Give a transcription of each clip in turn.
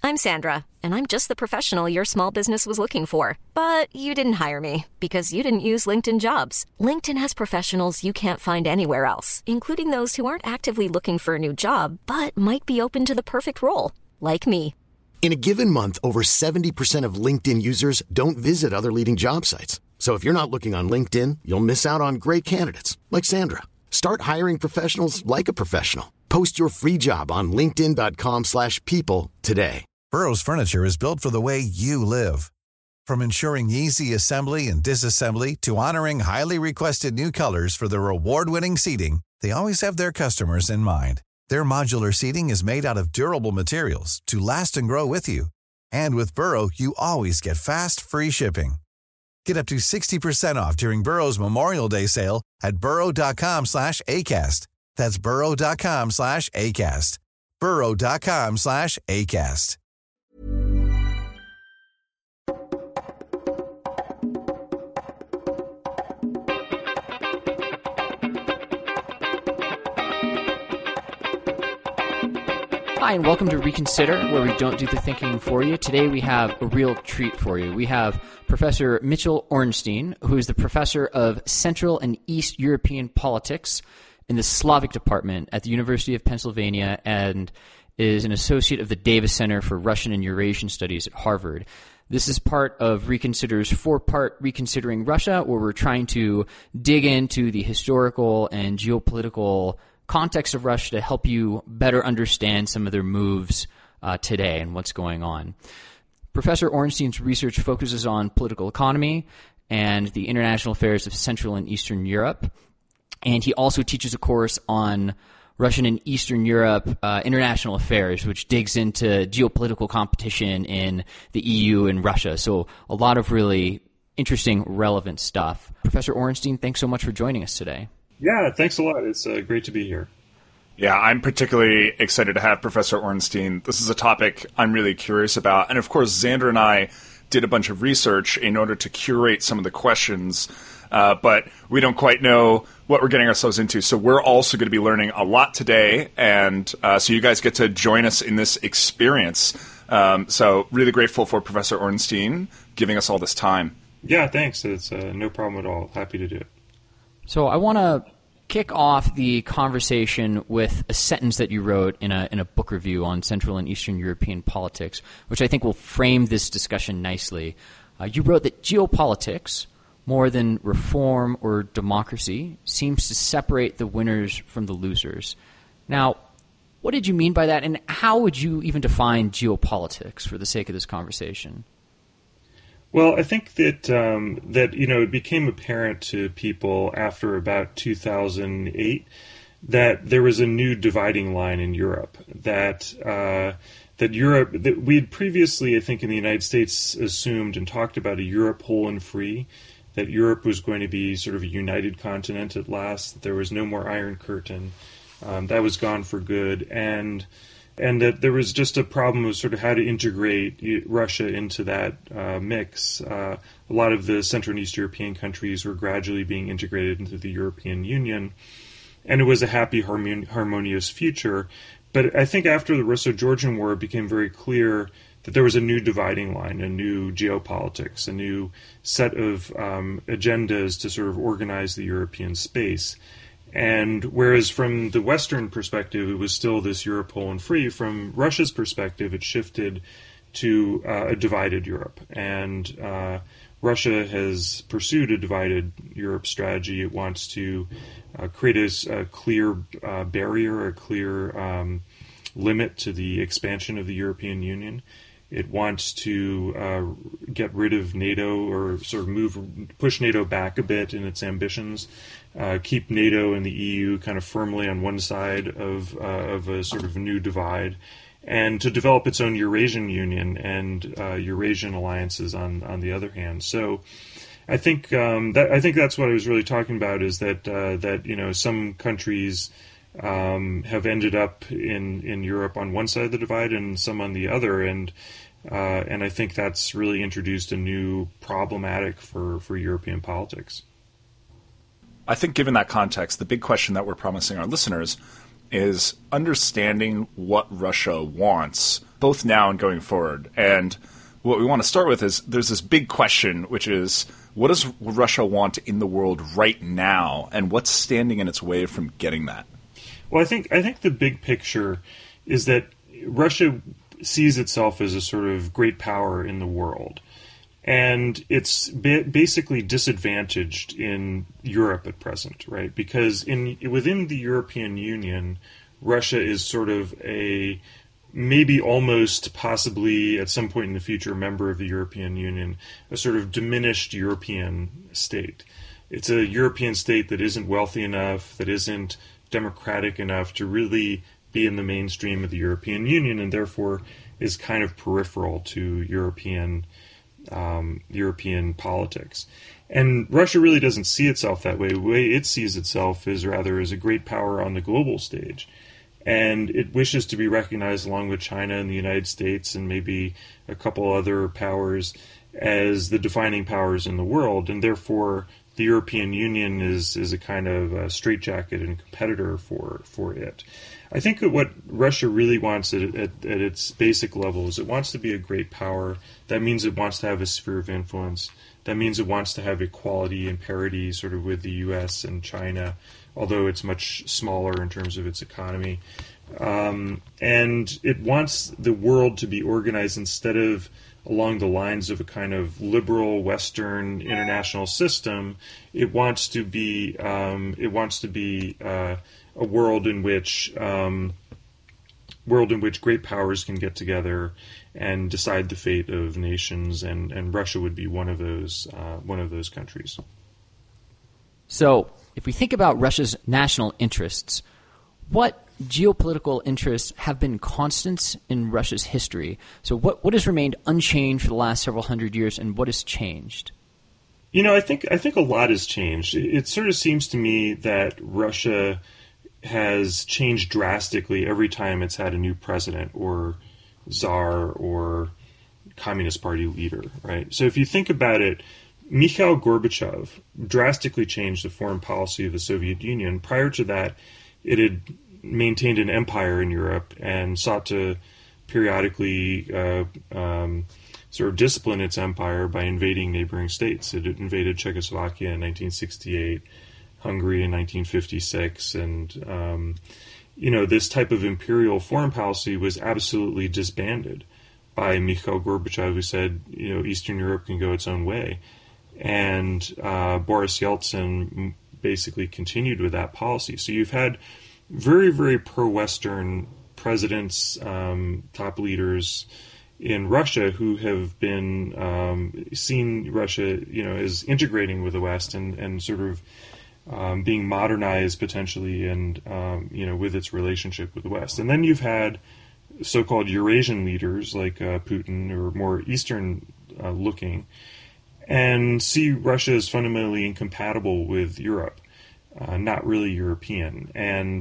I'm Sandra, and I'm just the professional your small business was looking for. But you didn't hire me because you didn't use LinkedIn Jobs. LinkedIn has professionals you can't find anywhere else, including those who aren't actively looking for a new job, but might be open to the perfect role, like me. In a given month, over 70% of LinkedIn users don't visit other leading job sites. So if you're not looking on LinkedIn, you'll miss out on great candidates like Sandra. Start hiring professionals like a professional. Post your free job on linkedin.com/people today. Burrow's furniture is built for the way you live. From ensuring easy assembly and disassembly to honoring highly requested new colors for their award-winning seating, they always have their customers in mind. Their modular seating is made out of durable materials to last and grow with you. And with Burrow, you always get fast, free shipping. Get up to 60% off during Burrow's Memorial Day sale at burrow.com/ACAST. That's burrow.com/ACAST. burrow.com/ACAST. Hi, and welcome to Reconsider, where we don't do the thinking for you. Today we have a real treat for you. We have Professor Mitchell Ornstein, who is the professor of Central and East European Politics in the Slavic Department at the University of Pennsylvania and is an associate of the Davis Center for Russian and Eurasian Studies at Harvard. This is part of Reconsider's four-part Reconsidering Russia, where we're trying to dig into the historical and geopolitical context of Russia to help you better understand some of their moves today and what's going on. Professor Ornstein's research focuses on political economy and the international affairs of Central and Eastern Europe, and he also teaches a course on Russian and Eastern Europe international affairs, which digs into geopolitical competition in the EU and Russia. So a lot of really interesting, relevant stuff. Professor Ornstein, thanks so much for joining us today. Yeah, thanks a lot. It's great to be here. Yeah, I'm particularly excited to have Professor Ornstein. This is a topic I'm really curious about. And of course, Xander and I did a bunch of research in order to curate some of the questions, but we don't quite know what we're getting ourselves into. So we're also going to be learning a lot today, and so you guys get to join us in this experience. So really grateful for Professor Ornstein giving us all this time. Yeah, thanks. It's no problem at all. Happy to do it. So I want to kick off the conversation with a sentence that you wrote in a book review on Central and Eastern European politics, which I think will frame this discussion nicely. You wrote that geopolitics, more than reform or democracy, seems to separate the winners from the losers. Now, what did you mean by that, and how would you even define geopolitics for the sake of this conversation? Well, I think that it became apparent to people after about 2008 that there was a new dividing line in Europe. That we had previously, I think, in the United States, assumed and talked about a Europe whole and free. That Europe was going to be sort of a united continent at last. That there was no more Iron Curtain. That was gone for good, and that there was just a problem of sort of how to integrate Russia into that mix. A lot of the Central and East European countries were gradually being integrated into the European Union, and it was a happy, harmonious future. But I think after the Russo-Georgian War, it became very clear that there was a new dividing line, a new geopolitics, a new set of agendas to sort of organize the European space. And whereas from the Western perspective, it was still this Europe whole and free, from Russia's perspective, it shifted to a divided Europe. And Russia has pursued a divided Europe strategy. It wants to create a clear barrier, a clear limit to the expansion of the European Union. It wants to get rid of NATO, or sort of push NATO back a bit in its ambitions, keep NATO and the EU kind of firmly on one side of a sort of new divide, and to develop its own Eurasian Union and Eurasian alliances on the other hand. So I think that's what I was really talking about, is that some countries have ended up in Europe on one side of the divide and some on the other, and I think that's really introduced a new problematic for European politics. I think given that context, the big question that we're promising our listeners is understanding what Russia wants, both now and going forward. And what we want to start with is there's this big question, which is, what does Russia want in the world right now, and what's standing in its way from getting that? Well, I think the big picture is that Russia sees itself as a sort of great power in the world. And it's basically disadvantaged in Europe at present, right? Because within the European Union, Russia is sort of a maybe almost possibly at some point in the future member of the European Union, a sort of diminished European state. It's a European state that isn't wealthy enough, that isn't democratic enough to really be in the mainstream of the European Union, and therefore is kind of peripheral to European politics. And Russia really doesn't see itself that way. The way it sees itself is rather as a great power on the global stage. And it wishes to be recognized along with China and the United States and maybe a couple other powers as the defining powers in the world. And therefore, the European Union is a kind of a straitjacket and competitor for it. I think that what Russia really wants at its basic level is it wants to be a great power. That means it wants to have a sphere of influence. That means it wants to have equality and parity sort of with the U.S. and China, although it's much smaller in terms of its economy. And it wants the world to be organized instead of along the lines of a kind of liberal Western international system. It wants to be a world in which great powers can get together and decide the fate of nations, and Russia would be one of those countries. So, if we think about Russia's national interests, what geopolitical interests have been constants in Russia's history? So what has remained unchanged for the last several hundred years, and what has changed? I think a lot has changed. It sort of seems to me that Russia has changed drastically every time it's had a new president or czar or Communist Party leader, right? So if you think about it, Mikhail Gorbachev drastically changed the foreign policy of the Soviet Union. Prior to that, it had maintained an empire in Europe and sought to periodically sort of discipline its empire by invading neighboring states. It invaded Czechoslovakia in 1968, Hungary in 1956, and this type of imperial foreign policy was absolutely disbanded by Mikhail Gorbachev, who said, Eastern Europe can go its own way. And Boris Yeltsin basically continued with that policy. So you've had very, very pro-Western presidents, top leaders in Russia who have been seen Russia, as integrating with the West and sort of being modernized potentially, and with its relationship with the West. And then you've had so-called Eurasian leaders like Putin, or more Eastern looking, and see Russia as fundamentally incompatible with Europe, not really European.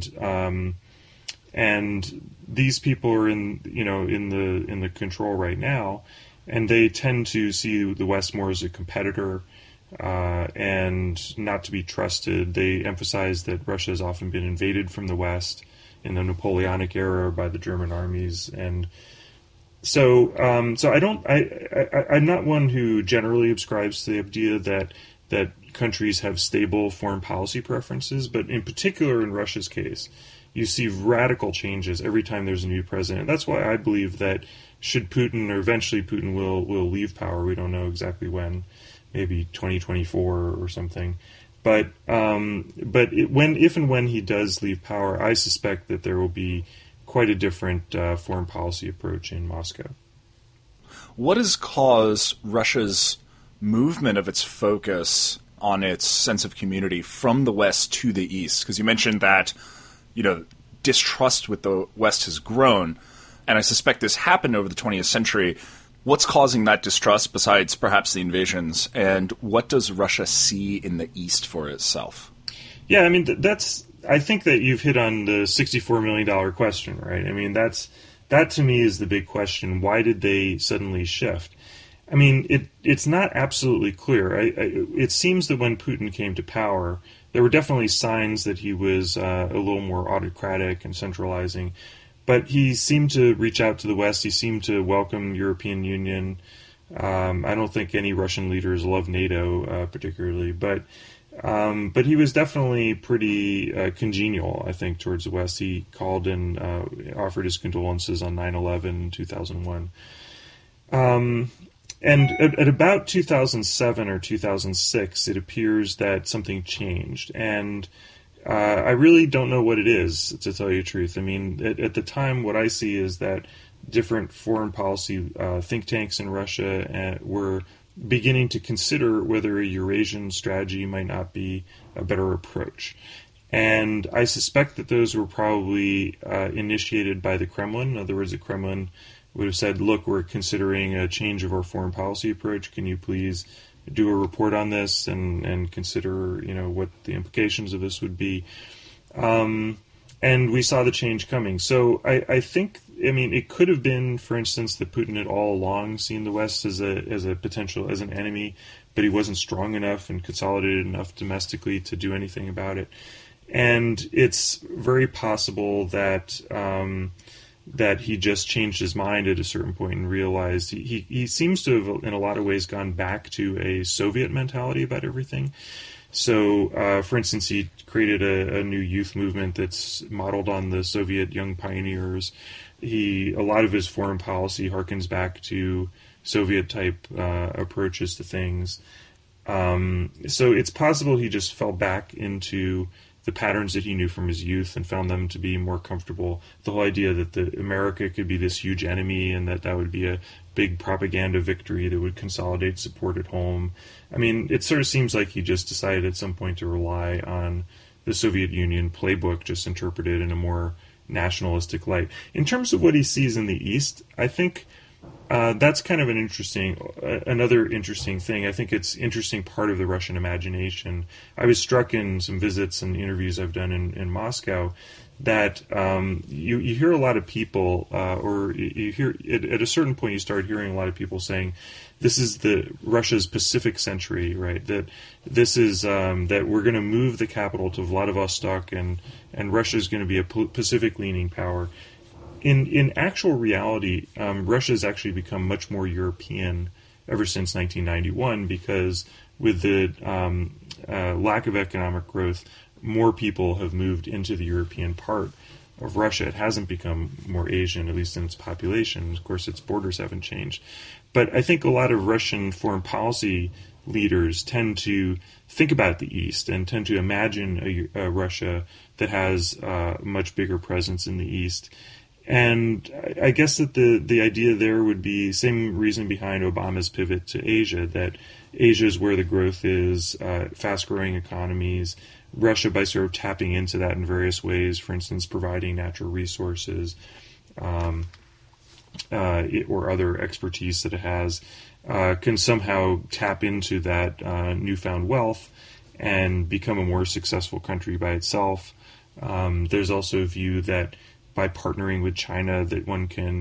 And these people are in the control right now, and they tend to see the West more as a competitor and not to be trusted. They emphasize that Russia has often been invaded from the West in the Napoleonic era by the German armies, and so I'm not one who generally ascribes to the idea that countries have stable foreign policy preferences, but in particular in Russia's case, you see radical changes every time there's a new president. That's why I believe that should Putin, or eventually Putin will leave power, we don't know exactly when, maybe 2024 or something. But if and when he does leave power, I suspect that there will be quite a different foreign policy approach in Moscow. What has caused Russia's movement of its focus on its sense of community from the West to the East? Because you mentioned that, distrust with the West has grown, and I suspect this happened over the 20th century. What's causing that distrust besides perhaps the invasions, and what does Russia see in the East for itself? Yeah, I mean, I think that you've hit on the $64 million question, right? I mean, that to me is the big question. Why did they suddenly shift? I mean, it's not absolutely clear. It seems that when Putin came to power, there were definitely signs that he was a little more autocratic and centralizing. But he seemed to reach out to the West. He seemed to welcome European Union. I don't think any Russian leaders love NATO particularly, but he was definitely pretty congenial, I think, towards the West. He called and offered his condolences on 9/11 in 2001. And at about 2007 or 2006, it appears that something changed. And I really don't know what it is, to tell you the truth. I mean, at the time, what I see is that different foreign policy think tanks in Russia were beginning to consider whether a Eurasian strategy might not be a better approach. And I suspect that those were probably initiated by the Kremlin. In other words, the Kremlin would have said, look, we're considering a change of our foreign policy approach. Can you please do a report on this and consider, what the implications of this would be? And we saw the change coming. So I think, it could have been, for instance, that Putin had all along seen the West as a potential, as an enemy, but he wasn't strong enough and consolidated enough domestically to do anything about it. And it's very possible that that he just changed his mind at a certain point and realized he seems to have, in a lot of ways, gone back to a Soviet mentality about everything. So, for instance, he created a new youth movement that's modeled on the Soviet young pioneers. A lot of his foreign policy harkens back to Soviet-type approaches to things. So it's possible he just fell back into the patterns that he knew from his youth and found them to be more comfortable. The whole idea that America could be this huge enemy and that would be a big propaganda victory that would consolidate support at home. It sort of seems like he just decided at some point to rely on the Soviet Union playbook, just interpreted in a more nationalistic light. In terms of what he sees in the East, I think that's kind of another interesting thing. I think it's interesting part of the Russian imagination. I was struck in some visits and interviews I've done in Moscow that you hear a lot of people, or you hear at a certain point you start hearing a lot of people saying, "This is Russia's Pacific century," right? That this is that we're going to move the capital to Vladivostok, and Russia is going to be a Pacific-leaning power. In actual reality, Russia has actually become much more European ever since 1991 because with the lack of economic growth, more people have moved into the European part of Russia. It hasn't become more Asian, at least in its population. Of course, its borders haven't changed. But I think a lot of Russian foreign policy leaders tend to think about the East and tend to imagine a Russia that has a much bigger presence in the East. And I guess that the idea there would be same reason behind Obama's pivot to Asia, that Asia is where the growth is, fast-growing economies. Russia, by sort of tapping into that in various ways, for instance, providing natural resources or other expertise that it has, can somehow tap into that newfound wealth and become a more successful country by itself. There's also a view that by partnering with China, that one can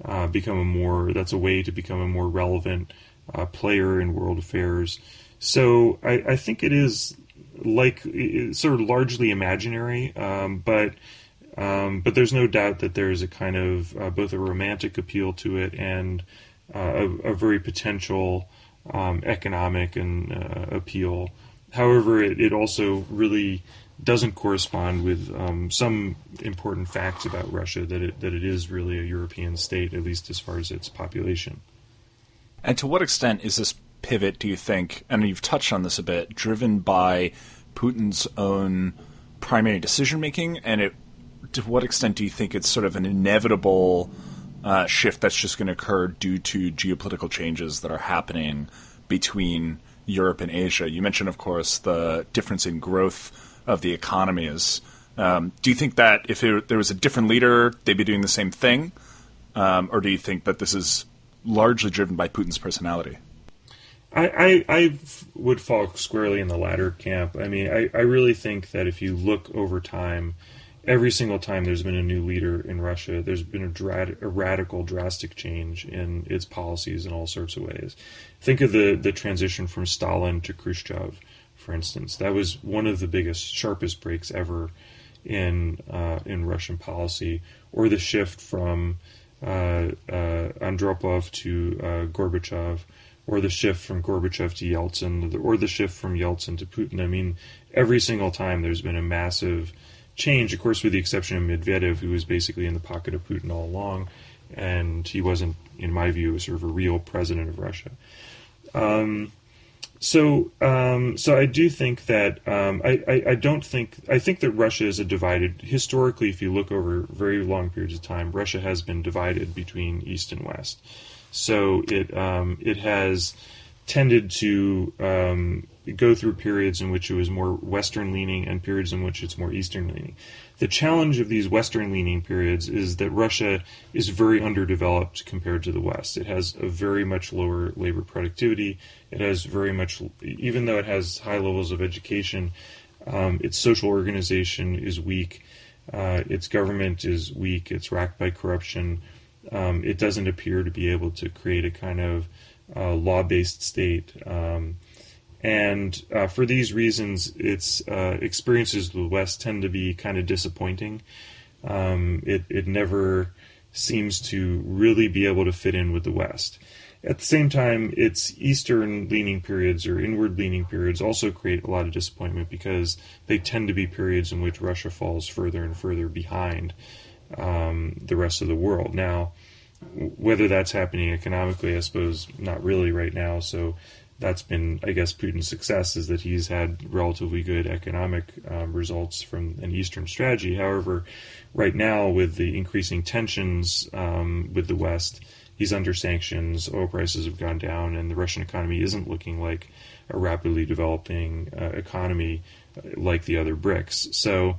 that's a way to become a more relevant player in world affairs. So I think it is sort of largely imaginary, but there's no doubt that there's a kind of both a romantic appeal to it and a very potential economic and appeal. However, it also really doesn't correspond with some important facts about Russia, that it is really a European state, at least as far as its population. And to what extent is this pivot, do you think, and you've touched on this a bit, driven by Putin's own primary decision-making? And to what extent do you think it's sort of an inevitable shift that's just going to occur due to geopolitical changes that are happening between Europe and Asia? You mentioned, of course, the difference in growth of the economies. Do you think that if there was a different leader, they'd be doing the same thing? Or do you think that this is largely driven by Putin's personality? I would fall squarely in the latter camp. I really think that if you look over time, every single time there's been a new leader in Russia, there's been a radical, drastic change in its policies in all sorts of ways. Think of the transition from Stalin to Khrushchev, for instance. That was one of the biggest, sharpest breaks ever in Russian policy, or the shift from Andropov to Gorbachev, or the shift from Gorbachev to Yeltsin, or the shift from Yeltsin to Putin. I mean, every single time there's been a massive change, of course, with the exception of Medvedev, who was basically in the pocket of Putin all along, and he wasn't, in my view, sort of a real president of Russia. So I do think that I think that Russia is a divided. Historically, if you look over very long periods of time, Russia has been divided between East and West. So it has tended to go through periods in which it was more Western leaning and periods in which it's more Eastern leaning. The challenge of these Western leaning periods is that Russia is very underdeveloped compared to the West. It has a very much lower labor productivity. It has very much, even though it has high levels of education, its social organization is weak. Its government is weak. It's racked by corruption. It doesn't appear to be able to create a kind of law-based state. And for these reasons, its experiences with the West tend to be kind of disappointing. It never seems to really be able to fit in with the West. At the same time, its Eastern-leaning periods or inward-leaning periods also create a lot of disappointment because they tend to be periods in which Russia falls further and further behind the rest of the world. Now, whether that's happening economically, I suppose not really right now, so that's been, I guess, Putin's success, is that he's had relatively good economic results from an Eastern strategy. However, right now, with the increasing tensions with the West, he's under sanctions, oil prices have gone down, and the Russian economy isn't looking like a rapidly developing economy like the other BRICS. So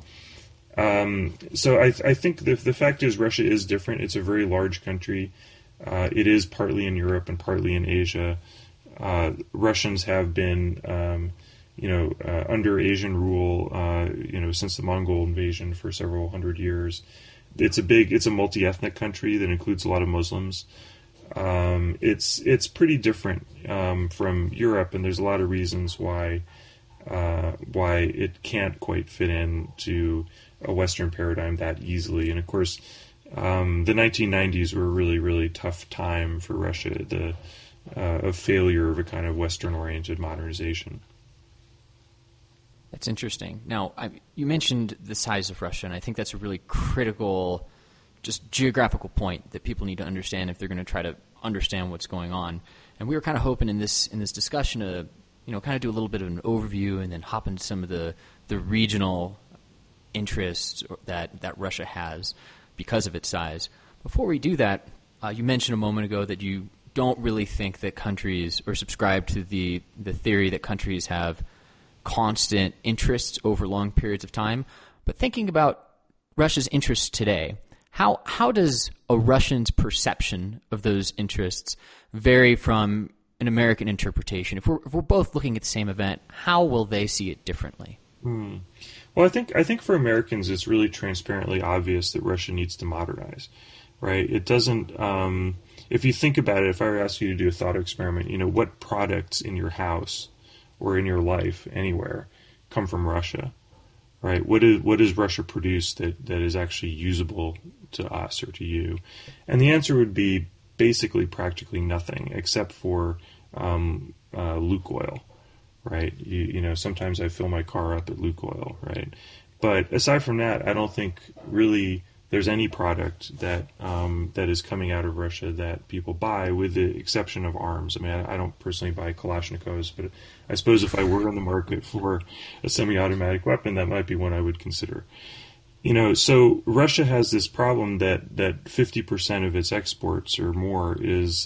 I think the fact is Russia is different. It's a very large country. It is partly in Europe and partly in Asia. Russians have been, under Asian rule, since the Mongol invasion for several hundred years. It's a multi-ethnic country that includes a lot of Muslims. It's pretty different from Europe, and there's a lot of reasons why it can't quite fit into a Western paradigm that easily. And of course, the 1990s were a really, really tough time for Russia. A failure of a kind of Western-oriented modernization. That's interesting. Now, you mentioned the size of Russia, and I think that's a really critical, just geographical point that people need to understand if they're going to try to understand what's going on. And we were kind of hoping in this discussion to, kind of do a little bit of an overview and then hop into some of the regional interests that Russia has because of its size. Before we do that, you mentioned a moment ago that you don't really think that countries, or subscribe to the theory that countries have constant interests over long periods of time. But thinking about Russia's interests today, how does a Russian's perception of those interests vary from an American interpretation? If we're both looking at the same event, how will they see it differently? Well, I think for Americans, it's really transparently obvious that Russia needs to modernize, right? It doesn't. If you think about it, if I were to ask you to do a thought experiment, what products in your house or in your life anywhere come from Russia, right? What does Russia produce that is actually usable to us or to you? And the answer would be basically practically nothing except for Lukoil, right? Sometimes I fill my car up at Lukoil, right? But aside from that, I don't think really there's any product that is coming out of Russia that people buy, with the exception of arms. I mean, I don't personally buy Kalashnikovs, but I suppose if I were on the market for a semi-automatic weapon, that might be one I would consider. So Russia has this problem that 50% of its exports or more is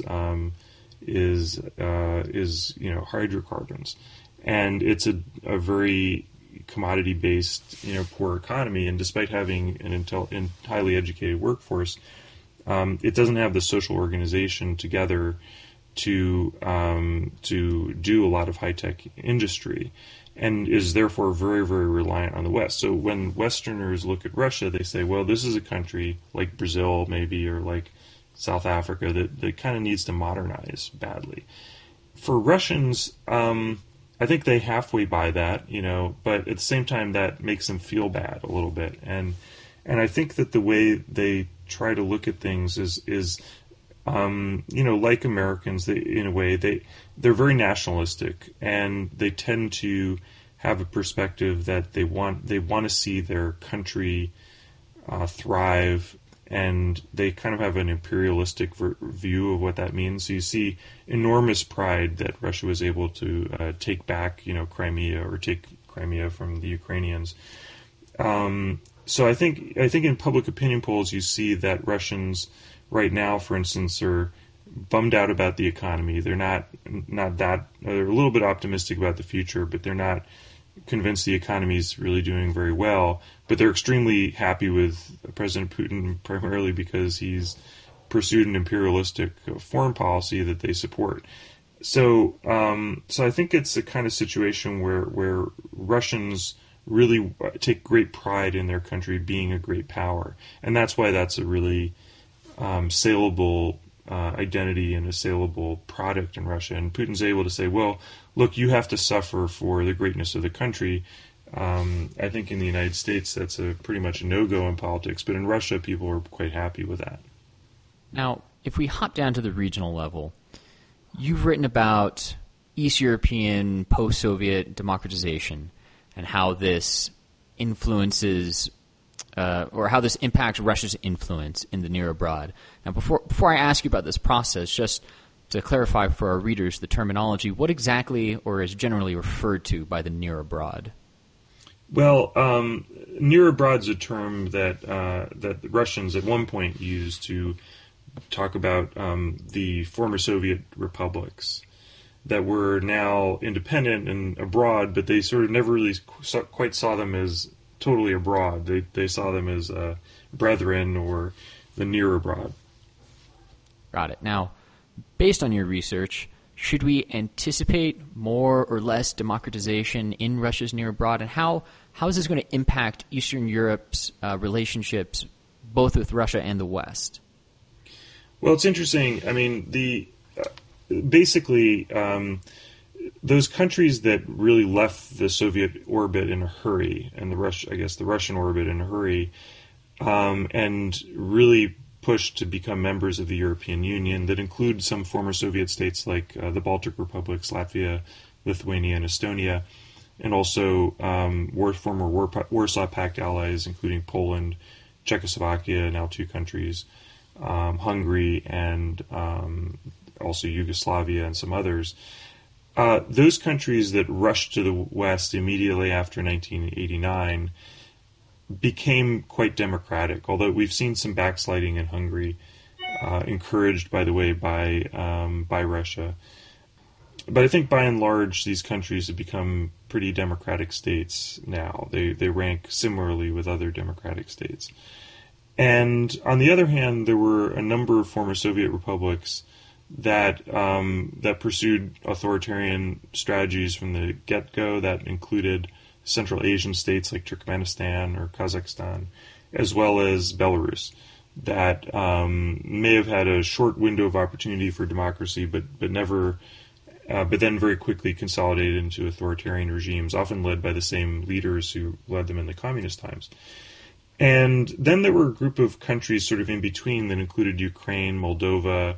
hydrocarbons, and it's a very commodity-based, poor economy, and despite having an highly educated workforce, it doesn't have the social organization together to do a lot of high-tech industry, and is therefore very, very reliant on the West. So when Westerners look at Russia, they say, well, this is a country like Brazil, maybe, or like South Africa that kind of needs to modernize badly. For Russians, I I think they halfway buy that, but at the same time that makes them feel bad a little bit. And I think that the way they try to look at things is like Americans, in a way, they're very nationalistic, and they tend to have a perspective that they want to see their country thrive, and they kind of have an imperialistic view of what that means. So you see enormous pride that Russia was able to take back, Crimea, or take Crimea from the Ukrainians. So I think in public opinion polls you see that Russians right now, for instance, are bummed out about the economy. They're not that. They're a little bit optimistic about the future, but they're not convinced the economy is really doing very well. But they're extremely happy with President Putin, primarily because he's pursued an imperialistic foreign policy that they support. So I think it's a kind of situation where Russians really take great pride in their country being a great power, and that's why that's a really saleable identity and a saleable product in Russia. And Putin's able to say, well, look, you have to suffer for the greatness of the country. I think in the United States that's pretty much a no-go in politics, but in Russia people are quite happy with that. Now, if we hop down to the regional level, you've written about East European post-Soviet democratization and how this influences or how this impacts Russia's influence in the near abroad. Now, before I ask you about this process, just to clarify for our readers the terminology, what exactly or is generally referred to by the near abroad? Well, near abroad is a term that the Russians at one point used to talk about the former Soviet republics that were now independent and abroad, but they sort of never really quite saw them as totally abroad. They saw them as brethren or the near abroad. Got it. Now, based on your research, should we anticipate more or less democratization in Russia's near abroad, and how is this going to impact Eastern Europe's relationships both with Russia and the West? Well, it's interesting. I mean, basically those countries that really left the Soviet orbit in a hurry, and the Russian orbit in a hurry, and really pushed to become members of the European Union, that include some former Soviet states like the Baltic republics, Latvia, Lithuania, and Estonia, and also former Warsaw Pact allies, including Poland, Czechoslovakia, now two countries, Hungary, and also Yugoslavia and some others. Those countries that rushed to the West immediately after 1989 became quite democratic, although we've seen some backsliding in Hungary, encouraged, by the way, by Russia. But I think by and large these countries have become pretty democratic states now. They rank similarly with other democratic states. And on the other hand, there were a number of former Soviet republics that pursued authoritarian strategies from the get-go, that included Central Asian states like Turkmenistan or Kazakhstan, as well as Belarus, that may have had a short window of opportunity for democracy, but then very quickly consolidated into authoritarian regimes, often led by the same leaders who led them in the communist times. And then there were a group of countries sort of in between that included Ukraine, Moldova,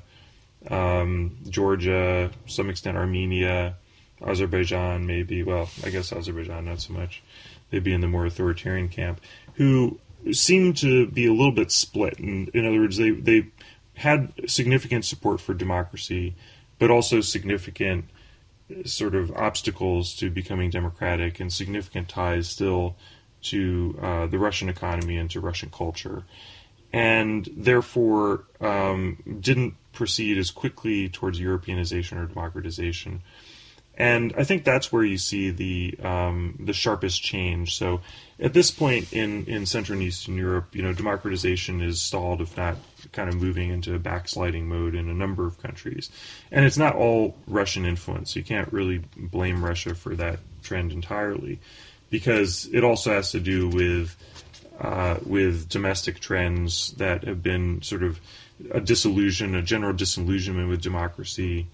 Georgia, to some extent Armenia, Azerbaijan maybe. Well, I guess Azerbaijan not so much. They'd be in the more authoritarian camp, who seemed to be a little bit split. In other words, they had significant support for democracy, but also significant sort of obstacles to becoming democratic and significant ties still to the Russian economy and to Russian culture, and therefore didn't proceed as quickly towards Europeanization or democratization. And I think that's where you see the sharpest change. So at this point in Central and Eastern Europe, democratization is stalled, if not kind of moving into a backsliding mode in a number of countries. And it's not all Russian influence. You can't really blame Russia for that trend entirely, because it also has to do with domestic trends that have been sort of a general disillusionment with democracy,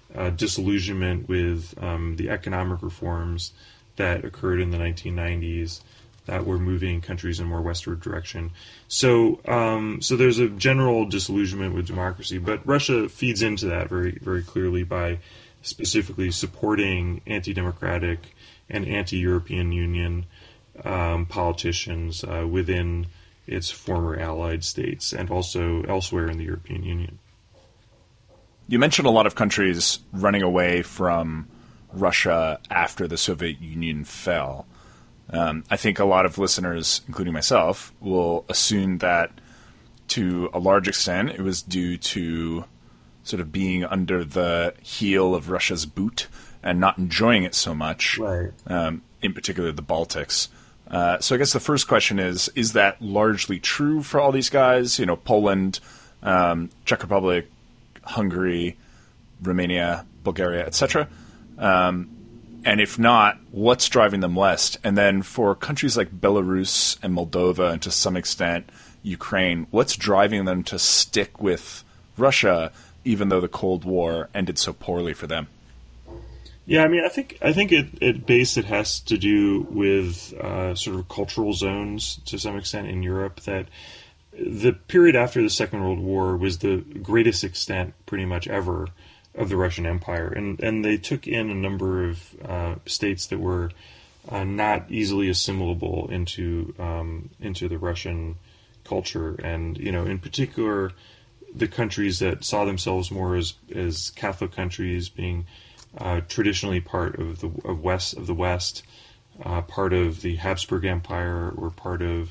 disillusionment with the economic reforms that occurred in the 1990s that were moving countries in a more westward direction. So there's a general disillusionment with democracy, but Russia feeds into that very, very clearly by specifically supporting anti-democratic and anti-European Union politicians within its former allied states and also elsewhere in the European Union. You mentioned a lot of countries running away from Russia after the Soviet Union fell. I think a lot of listeners, including myself, will assume that to a large extent it was due to sort of being under the heel of Russia's boot and not enjoying it so much, right. In particular the Baltics. So I guess the first question is that largely true for all these guys? Poland, Czech Republic, Hungary, Romania, Bulgaria, etc.? And if not, what's driving them west? And then for countries like Belarus and Moldova, and to some extent Ukraine, what's driving them to stick with Russia, even though the Cold War ended so poorly for them? Yeah, I mean, I think at base it has to do with sort of cultural zones to some extent in Europe. That the period after the Second World War was the greatest extent, pretty much ever, of the Russian Empire, and they took in a number of states that were not easily assimilable into the Russian culture, and in particular, the countries that saw themselves more as Catholic countries, being traditionally part of the West, part of the Habsburg Empire, or part of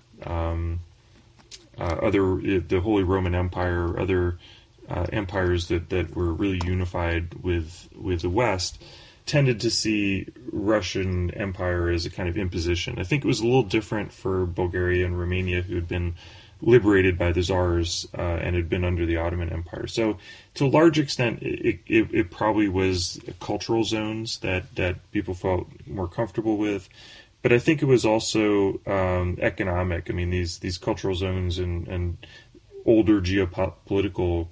the Holy Roman Empire, other empires that were really unified with the West, tended to see Russian Empire as a kind of imposition. I think it was a little different for Bulgaria and Romania, who had been liberated by the Tsars and had been under the Ottoman Empire. So to a large extent, it probably was cultural zones that people felt more comfortable with. But I think it was also economic. I mean, these cultural zones and older geopolitical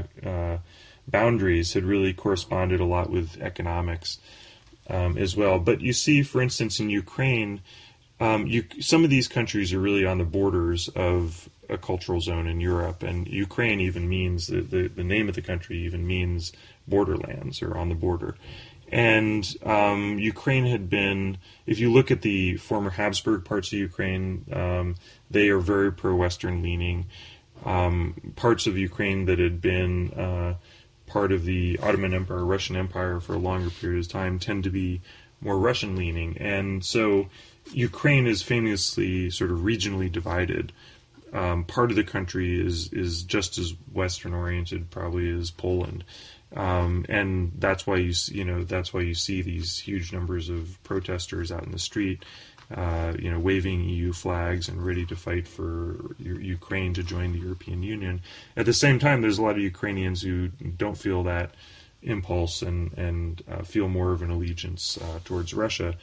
boundaries had really corresponded a lot with economics as well. But you see, for instance, in Ukraine, some of these countries are really on the borders of a cultural zone in Europe, and Ukraine even means, the name of the country even means borderlands, or on the border. And Ukraine had been, if you look at the former Habsburg parts of Ukraine, they are very pro-Western leaning. Parts of Ukraine that had been part of the Ottoman Empire, Russian Empire for a longer period of time, tend to be more Russian leaning. And so Ukraine is famously sort of regionally divided. Part of the country is just as Western oriented probably as Poland. And that's why you see these huge numbers of protesters out in the street, waving EU flags and ready to fight for Ukraine to join the European Union. At the same time, there's a lot of Ukrainians who don't feel that impulse and feel more of an allegiance towards Russia.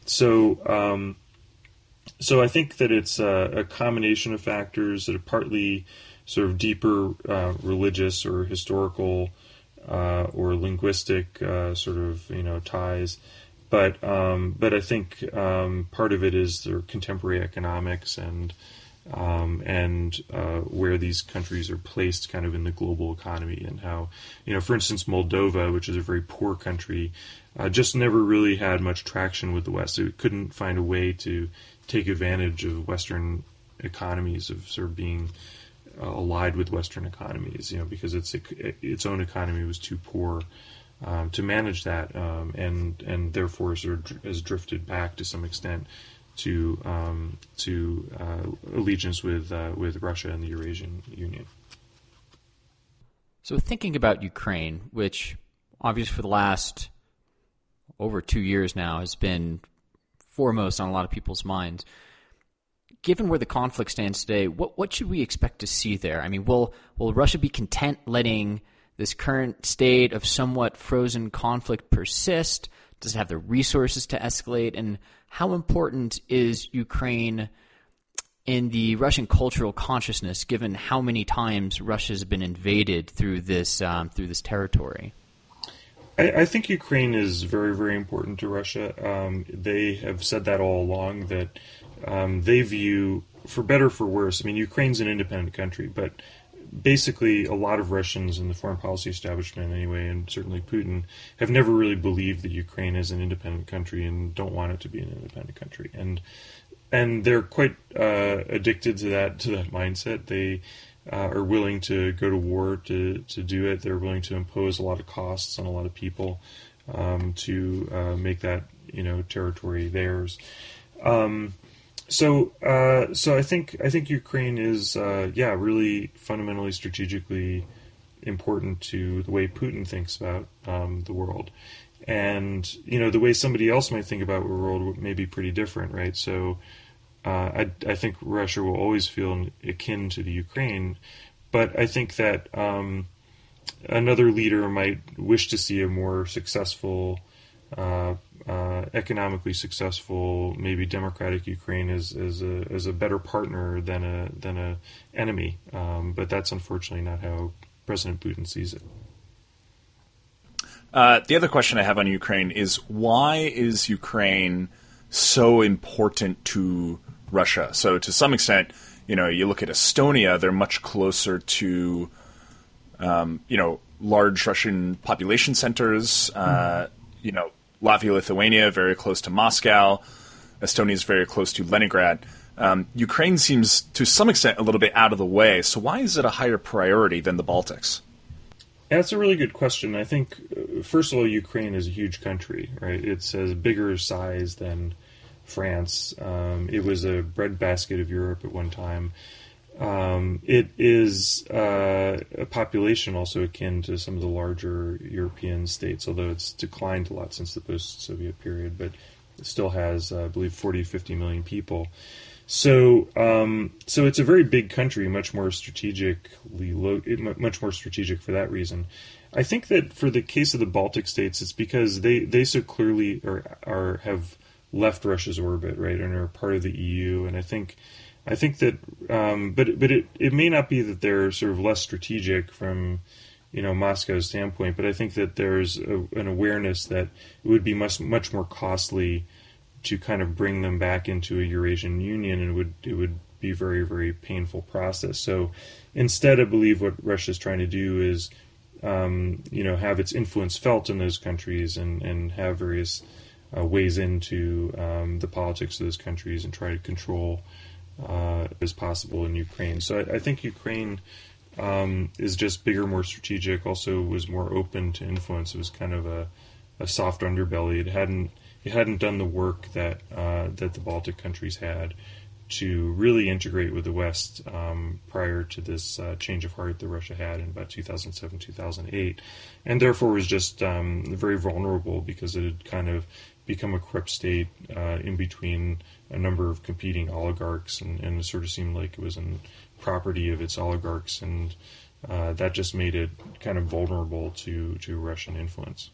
So I think that it's a combination of factors that are partly sort of deeper religious or historical or linguistic sort of ties. But I think part of it is their contemporary economics and where these countries are placed kind of in the global economy, and how, for instance, Moldova, which is a very poor country, just never really had much traction with the West. It couldn't find a way to take advantage of Western economies, of sort of being allied with Western economies, because its own economy was too poor to manage that, and therefore sort of has drifted back to some extent to allegiance with Russia and the Eurasian Union. So thinking about Ukraine, which obviously for the last over 2 years now has been foremost on a lot of people's minds, given where the conflict stands today, what should we expect to see there? I mean, will Russia be content letting this current state of somewhat frozen conflict persist? Does it have the resources to escalate? And how important is Ukraine in the Russian cultural consciousness, given how many times Russia has been invaded through this territory? I think Ukraine is very, very important to Russia. They have said that all along, that they view, for better or for worse, I mean, Ukraine's an independent country, but basically a lot of Russians in the foreign policy establishment anyway, and certainly Putin, have never really believed that Ukraine is an independent country and don't want it to be an independent country. And they're quite addicted to that mindset. They are willing to go to war to do it. They're willing to impose a lot of costs on a lot of people to make that territory theirs. So I think Ukraine is really fundamentally strategically important to the way Putin thinks about the world, and the way somebody else might think about the world may be pretty different, right? So I think Russia will always feel akin to the Ukraine, but I think that another leader might wish to see a more successful, economically successful, maybe democratic Ukraine as a better partner than a enemy. But that's unfortunately not how President Putin sees it. The other question I have on Ukraine is, why is Ukraine so important to Russia? So to some extent, you look at Estonia, they're much closer to, large Russian population centers, Latvia, Lithuania, very close to Moscow. Estonia is very close to Leningrad. Ukraine seems, to some extent, a little bit out of the way. So why is it a higher priority than the Baltics? That's a really good question. I think, first of all, Ukraine is a huge country, right? It's a bigger size than France. It was a breadbasket of Europe at one time. It is a population also akin to some of the larger European states, although it's declined a lot since the post-Soviet period, but it still has, I believe, 40, 50 million people. So it's a very big country, much more strategic for that reason. I think that for the case of the Baltic states, it's because they so clearly have left Russia's orbit, right, and are part of the EU. And I think that, but it may not be that they're sort of less strategic from, Moscow's standpoint, but I think that there's an awareness that it would be much more costly to kind of bring them back into a Eurasian Union, and it would be a very, very painful process. So instead, I believe what Russia is trying to do is, have its influence felt in those countries and have various ways into the politics of those countries and try to control as possible in Ukraine. So I think Ukraine is just bigger, more strategic, also was more open to influence. It was kind of a soft underbelly. It hadn't done the work that the Baltic countries had to really integrate with the West prior to this change of heart that Russia had in about 2007, 2008, and therefore was just very vulnerable because it had kind of become a corrupt state in between a number of competing oligarchs, and it sort of seemed like it was in property of its oligarchs, and that just made it kind of vulnerable to Russian influence.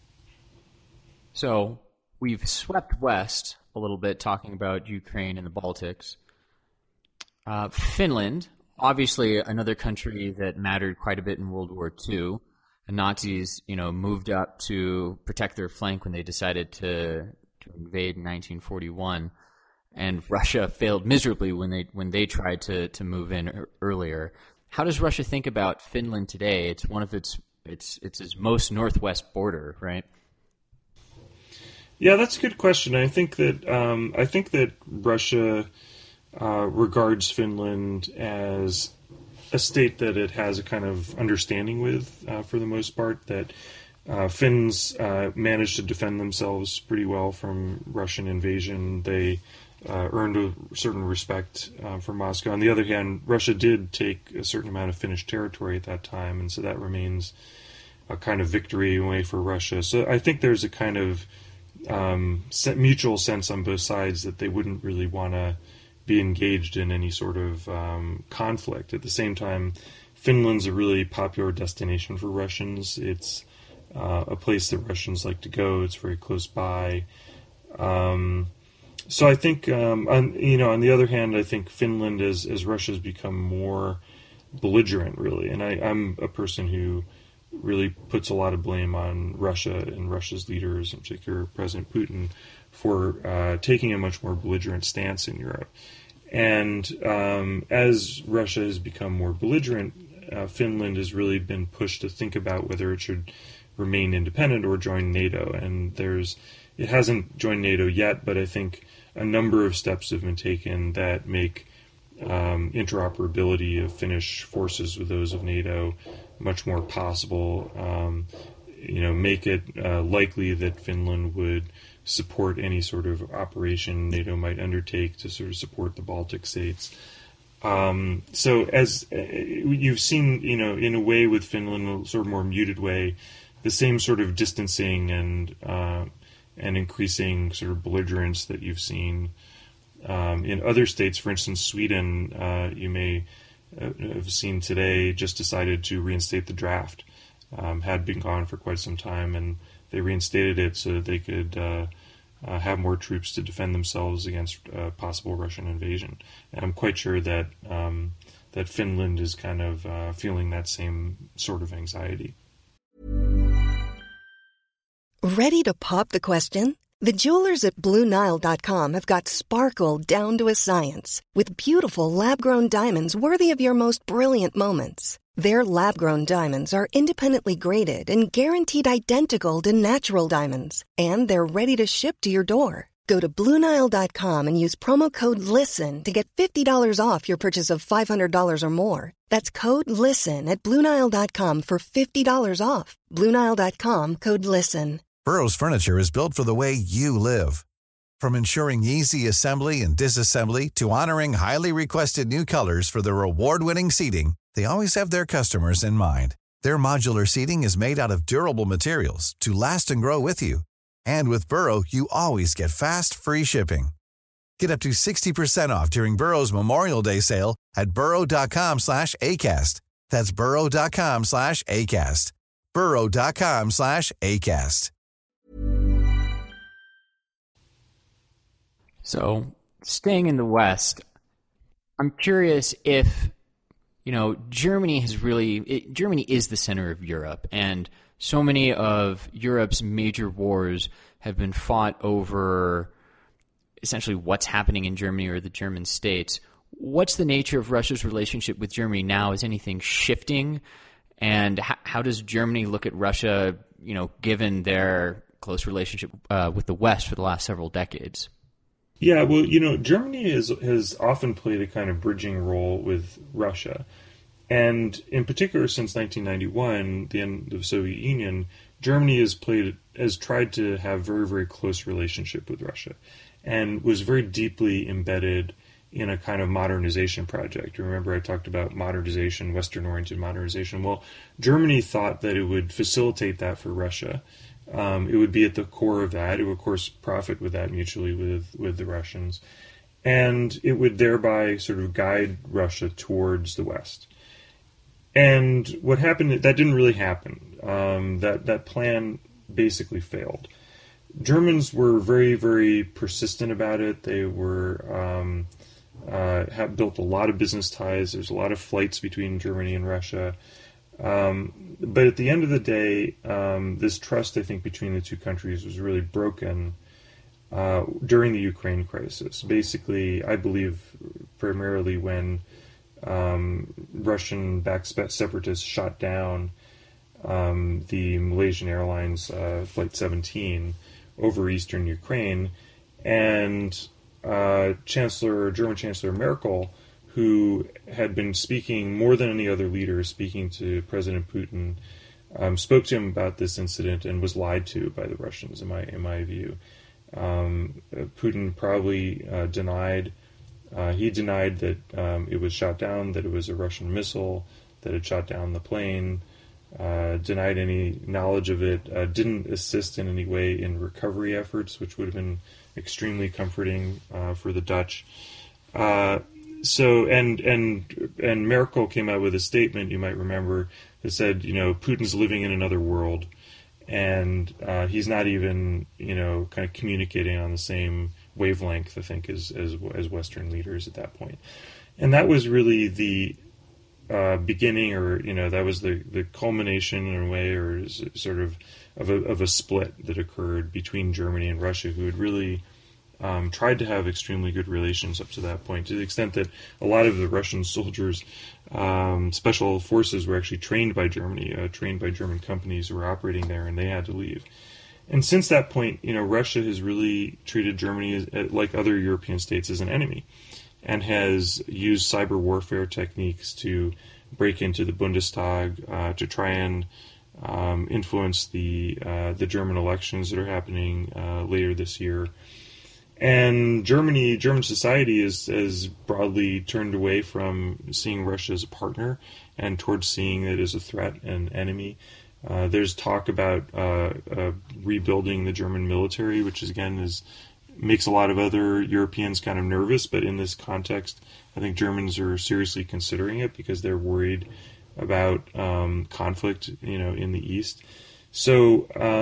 So we've swept west a little bit, talking about Ukraine and the Baltics. Finland, obviously another country that mattered quite a bit in World War II. The Nazis, moved up to protect their flank when they decided to invade in 1941, and Russia failed miserably when they tried to move in earlier. How does Russia think about Finland today? It's one of its most northwest border, right? Yeah, that's a good question. I think that Russia regards Finland as a state that it has a kind of understanding with, for the most part, that Finns managed to defend themselves pretty well from Russian invasion. They earned a certain respect from Moscow. On the other hand, Russia did take a certain amount of Finnish territory at that time, and so that remains a kind of victory way for Russia. So I think there's a kind of mutual sense on both sides that they wouldn't really want to be engaged in any sort of conflict. At the same time, Finland's a really popular destination for Russians. It's a place that Russians like to go. It's very close by. So I think, on the other hand, I think Finland, as Russia's become more belligerent, really, and I'm a person who really puts a lot of blame on Russia and Russia's leaders, in particular President Putin, for taking a much more belligerent stance in Europe. And as Russia has become more belligerent, Finland has really been pushed to think about whether it should remain independent or join NATO. And it hasn't joined NATO yet, but I think a number of steps have been taken that make interoperability of Finnish forces with those of NATO much more possible. Make it likely that Finland would support any sort of operation NATO might undertake to sort of support the Baltic states. So as you've seen, in a way with Finland, a sort of more muted way, the same sort of distancing and increasing sort of belligerence that you've seen in other states. For instance, Sweden, you may have seen today, just decided to reinstate the draft. Had been gone for quite some time, and they reinstated it so that they could have more troops to defend themselves against possible Russian invasion. And I'm quite sure that that Finland is kind of feeling that same sort of anxiety. Ready to pop the question? The jewelers at BlueNile.com have got sparkle down to a science with beautiful lab-grown diamonds worthy of your most brilliant moments. Their lab-grown diamonds are independently graded and guaranteed identical to natural diamonds, and they're ready to ship to your door. Go to BlueNile.com and use promo code LISTEN to get $50 off your purchase of $500 or more. That's code LISTEN at BlueNile.com for $50 off. BlueNile.com, code LISTEN. Burrow's furniture is built for the way you live. From ensuring easy assembly and disassembly to honoring highly requested new colors for their award-winning seating, they always have their customers in mind. Their modular seating is made out of durable materials to last and grow with you. And with Burrow, you always get fast, free shipping. Get up to 60% off during Burrow's Memorial Day sale at burrow.com/ACAST. That's burrow.com/ACAST. burrow.com/ACAST. So, staying in the West, I'm curious if, Germany is the center of Europe, and so many of Europe's major wars have been fought over essentially what's happening in Germany or the German states. What's the nature of Russia's relationship with Germany now? Is anything shifting? And how does Germany look at Russia, given their close relationship with the West for the last several decades? Yeah, well, Germany has often played a kind of bridging role with Russia. And in particular, since 1991, the end of the Soviet Union, Germany has tried to have very, very close relationship with Russia and was very deeply embedded in a kind of modernization project. Remember, I talked about modernization, Western-oriented modernization. Well, Germany thought that it would facilitate that for Russia. It would be at the core of that. It would, of course, profit with that mutually with the Russians. And it would thereby sort of guide Russia towards the West. And what happened, that didn't really happen. That plan basically failed. Germans were very, very persistent about it. They were have built a lot of business ties. There's a lot of flights between Germany and Russia. But at the end of the day, this trust, I think, between the two countries was really broken during the Ukraine crisis. Basically, I believe primarily when Russian-backed separatists shot down the Malaysian Airlines Flight 17 over eastern Ukraine, and German Chancellor Merkel, who had been speaking more than any other leader, speaking to President Putin, spoke to him about this incident and was lied to by the Russians, in my view. Putin probably denied that it was shot down, that it was a Russian missile, that it shot down the plane, denied any knowledge of it, didn't assist in any way in recovery efforts, which would have been extremely comforting for the Dutch. So Merkel came out with a statement, you might remember, that said, Putin's living in another world, and he's not even, kind of communicating on the same wavelength, I think, as Western leaders at that point. And that was really the beginning, or that was the culmination in a way, or sort of a split that occurred between Germany and Russia, who had really tried to have extremely good relations up to that point, to the extent that a lot of the Russian soldiers, special forces, were actually trained by Germany, trained by German companies who were operating there, and they had to leave. And since that point, Russia has really treated Germany like other European states as an enemy, and has used cyber warfare techniques to break into the Bundestag, to try and influence the German elections that are happening later this year. And German society is broadly turned away from seeing Russia as a partner and towards seeing it as a threat and enemy. There's talk about rebuilding the German military, which makes a lot of other Europeans kind of nervous. But in this context, I think Germans are seriously considering it because they're worried about conflict, in the East. So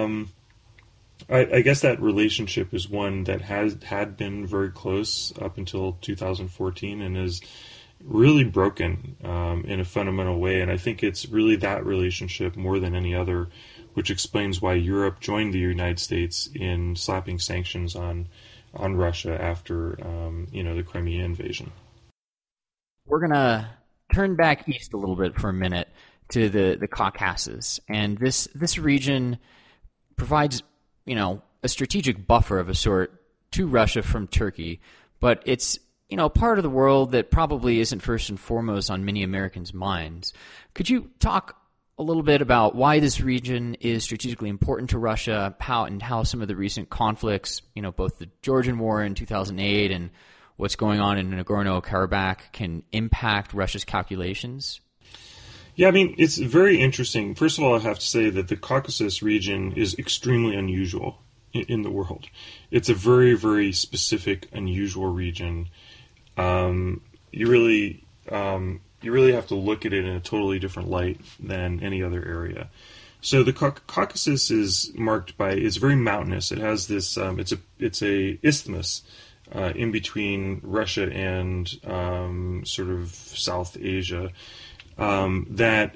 I guess that relationship is one that had been very close up until 2014 and is really broken in a fundamental way. And I think it's really that relationship more than any other which explains why Europe joined the United States in slapping sanctions on Russia after the Crimea invasion. We're going to turn back east a little bit for a minute to the Caucasus. And this region provides a strategic buffer of a sort to Russia from Turkey, but it's part of the world that probably isn't first and foremost on many Americans' minds. Could you talk a little bit about why this region is strategically important to Russia, how some of the recent conflicts, both the Georgian War in 2008 and what's going on in Nagorno-Karabakh, can impact Russia's calculations? Yeah, it's very interesting. First of all, I have to say that the Caucasus region is extremely unusual in the world. It's a very, very specific, unusual region. You really have to look at it in a totally different light than any other area. So the Caucasus is marked by, it's very mountainous. It has this, it's a isthmus in between Russia and sort of South Asia. That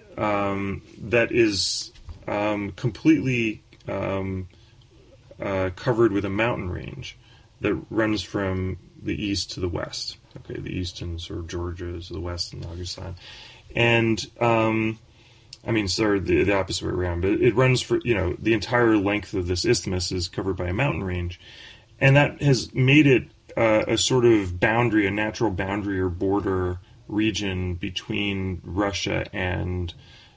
is completely covered with a mountain range that runs from the east to the west. Okay, the east and sort of Georgia is the west and Dagestan. And, the opposite way around, but it runs for, the entire length of this isthmus is covered by a mountain range. And that has made it a sort of boundary, a natural boundary or border region between Russia and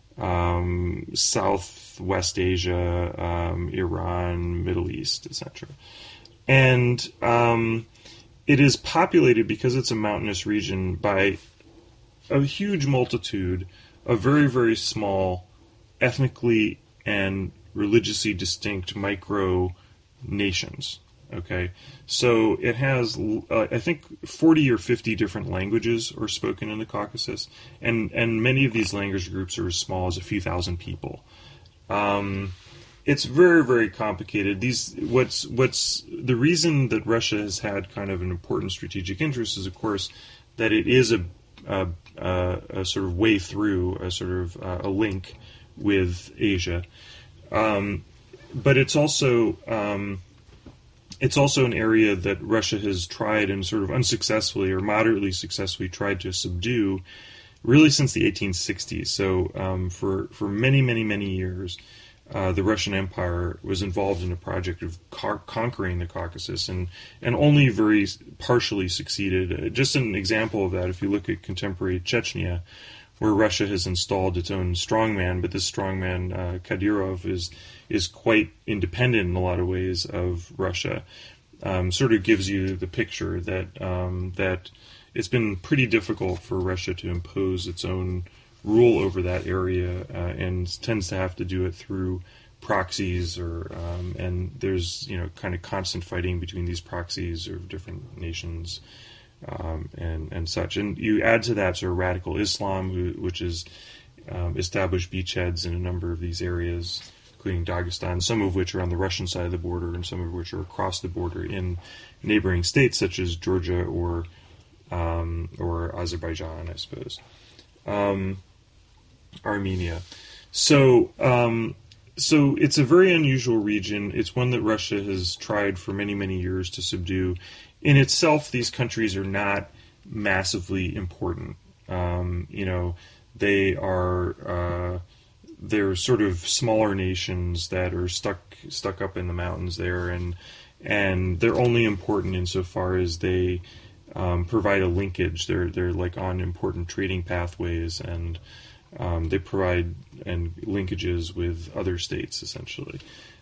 Southwest Asia, Iran, Middle East, etc. And it is populated, because it's a mountainous region, by a huge multitude of very, very small, ethnically and religiously distinct micro nations. Okay, so it has, I think, 40 or 50 different languages are spoken in the Caucasus, and many of these language groups are as small as a few thousand people. It's very, very complicated. What's the reason that Russia has had kind of an important strategic interest is, of course, that it is a sort of way through, a sort of a link with Asia, but it's also an area that Russia has tried and sort of unsuccessfully or moderately successfully tried to subdue really since the 1860s. So for many, many, many years, the Russian Empire was involved in a project of conquering the Caucasus and only very partially succeeded. Just an example of that, if you look at contemporary Chechnya, where Russia has installed its own strongman, but this strongman, Kadyrov, is quite independent in a lot of ways of Russia, sort of gives you the picture that it's been pretty difficult for Russia to impose its own rule over that area, and tends to have to do it through proxies, and there's kind of constant fighting between these proxies of different nations, and such. And you add to that sort of radical Islam, which is established beachheads in a number of these areas, including Dagestan, some of which are on the Russian side of the border, and some of which are across the border in neighboring states such as Georgia or Azerbaijan, I suppose. Armenia. So it's a very unusual region. It's one that Russia has tried for many, many years to subdue. In itself, these countries are not massively important. They are they're sort of smaller nations that are stuck up in the mountains there, and they're only important insofar as they provide a linkage. They're like on important trading pathways, and they provide linkages with other states essentially.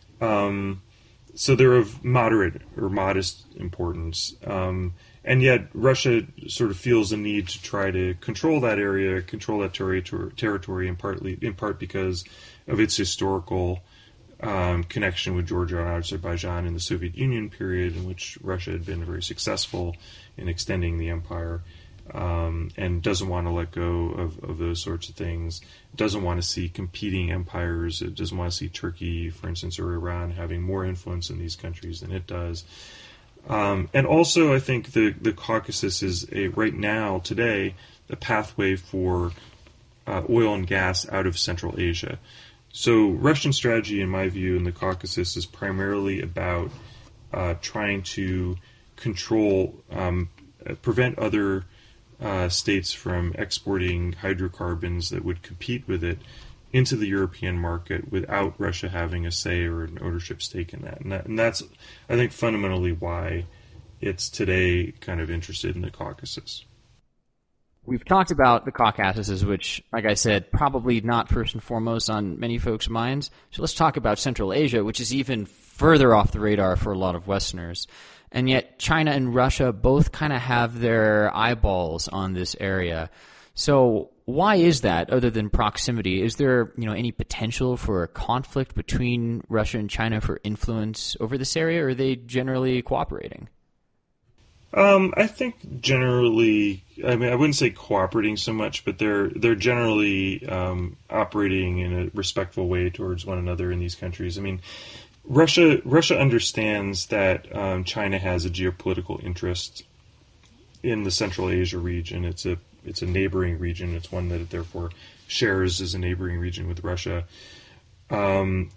So they're of moderate or modest importance. And yet Russia sort of feels a need to try to control that area, control that territory in part because of its historical connection with Georgia and Azerbaijan in the Soviet Union period, in which Russia had been very successful in extending the empire, and doesn't want to let go of those sorts of things. It doesn't want to see competing empires. It doesn't want to see Turkey, for instance, or Iran having more influence in these countries than it does. And also, I think the Caucasus is right now, today, the pathway for oil and gas out of Central Asia. So Russian strategy, in my view, in the Caucasus is primarily about trying to control, prevent other states from exporting hydrocarbons that would compete with it into the European market without Russia having a say or an ownership stake in that. And that's, I think, fundamentally why it's today kind of interested in the Caucasus. We've talked about the Caucasus, which, like I said, probably not first and foremost on many folks' minds. So let's talk about Central Asia, which is even further off the radar for a lot of Westerners. And yet China and Russia both kind of have their eyeballs on this area. So why is that, other than proximity? Is there, any potential for a conflict between Russia and China for influence over this area, or are they generally cooperating? I think generally, I wouldn't say cooperating so much, but they're generally operating in a respectful way towards one another in these countries. Russia understands that China has a geopolitical interest in the Central Asia region. It's a neighboring region. It's one that it therefore shares as a neighboring region with Russia. And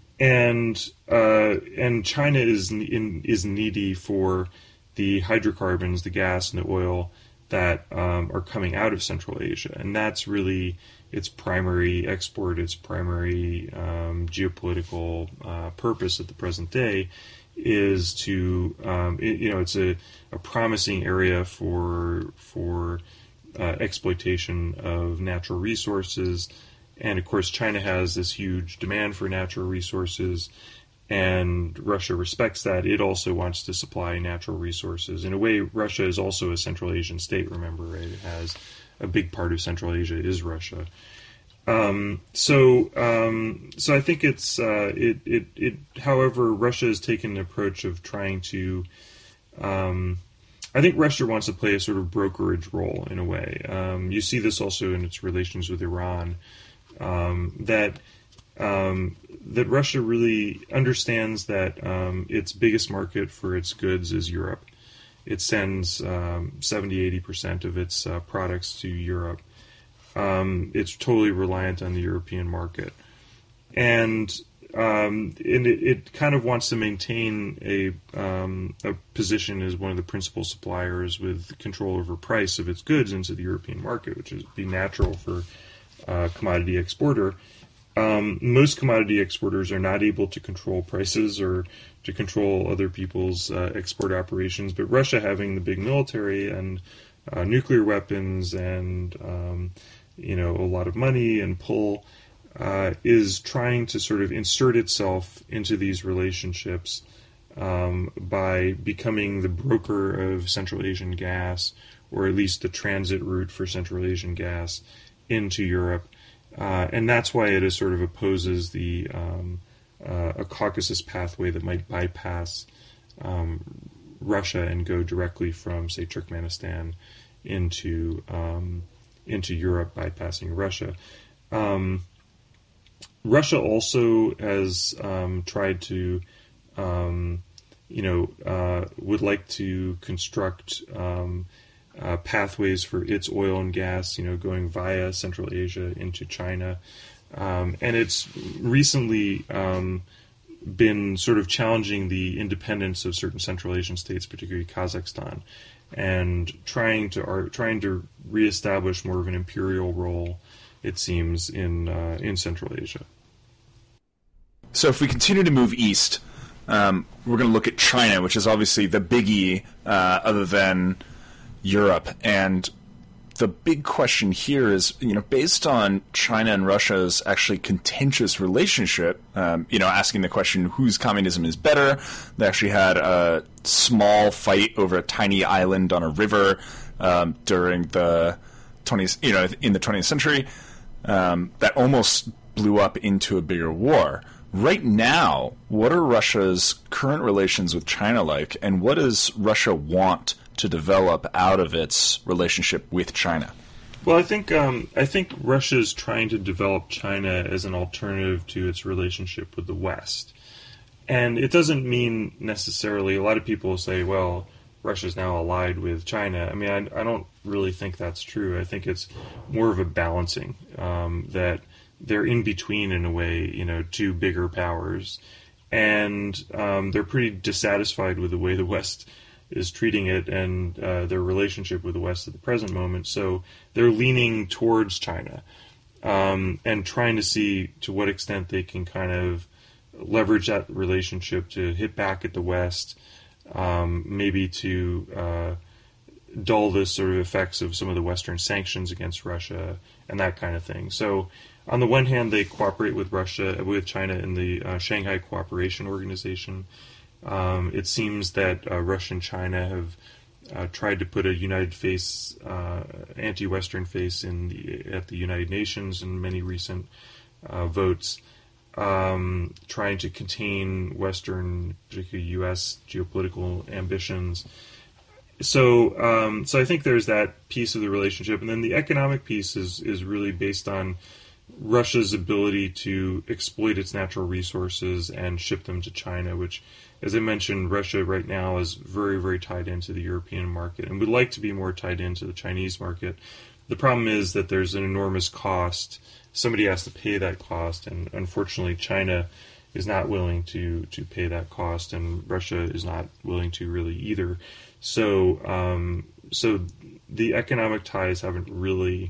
China is needy for the hydrocarbons, the gas and the oil that are coming out of Central Asia, and that's really its primary export, its primary geopolitical purpose at the present day is to, it's a promising area for exploitation of natural resources, and of course China has this huge demand for natural resources, and Russia respects that. It also wants to supply natural resources. In a way, Russia is also a Central Asian state, remember, right? It has a big part of Central Asia is Russia. So I think it's however, Russia has taken an approach of trying to, I think Russia wants to play a sort of brokerage role in a way. You see this also in its relations with Iran, that Russia really understands that its biggest market for its goods is Europe. It sends 70-80% of its products to Europe. It's totally reliant on the European market. And it kind of wants to maintain a position as one of the principal suppliers with control over price of its goods into the European market, which would be natural for a commodity exporter. Most commodity exporters are not able to control prices or to control other people's export operations, but Russia, having the big military and nuclear weapons and a lot of money and pull, is trying to sort of insert itself into these relationships by becoming the broker of Central Asian gas, or at least the transit route for Central Asian gas into Europe. And that's why it is sort of opposes the a Caucasus pathway that might bypass Russia and go directly from, say, Turkmenistan into Europe, bypassing Russia. Russia also has tried to, would like to construct pathways for its oil and gas, going via Central Asia into China. And it's recently been sort of challenging the independence of certain Central Asian states, particularly Kazakhstan, and trying to reestablish more of an imperial role, it seems, in Central Asia. So if we continue to move east, we're going to look at China, which is obviously the biggie other than Europe. And the big question here is, based on China and Russia's actually contentious relationship, asking the question whose communism is better. They actually had a small fight over a tiny island on a river during the 20th, in the 20th century that almost blew up into a bigger war. Right now, what are Russia's current relations with China like, and what does Russia want to develop out of its relationship with China? Well, I think Russia is trying to develop China as an alternative to its relationship with the West. And it doesn't mean necessarily, a lot of people say, well, Russia's now allied with China. I mean, I don't really think that's true. I think it's more of a balancing, that they're in between, in a way, two bigger powers. And they're pretty dissatisfied with the way the West is treating it and their relationship with the West at the present moment. So they're leaning towards China and trying to see to what extent they can kind of leverage that relationship to hit back at the West, maybe to dull the sort of effects of some of the Western sanctions against Russia and that kind of thing. So on the one hand, they cooperate with China in the Shanghai Cooperation Organization. It seems that Russia and China have tried to put a united face, anti-Western face at the United Nations in many recent votes, trying to contain Western, particularly U.S. geopolitical ambitions. So I think there's that piece of the relationship, and then the economic piece is really based on Russia's ability to exploit its natural resources and ship them to China, which, as I mentioned, Russia right now is very, very tied into the European market and would like to be more tied into the Chinese market. The problem is that there's an enormous cost. Somebody has to pay that cost, and unfortunately China is not willing to pay that cost, and Russia is not willing to really either. So the economic ties haven't really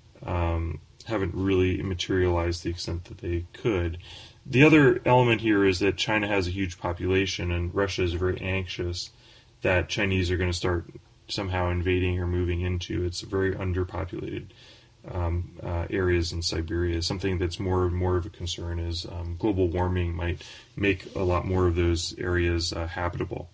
materialized the extent that they could. The other element here is that China has a huge population, and Russia is very anxious that Chinese are going to start somehow invading or moving into its very underpopulated areas in Siberia. Something that's more and more of a concern is global warming might make a lot more of those areas habitable.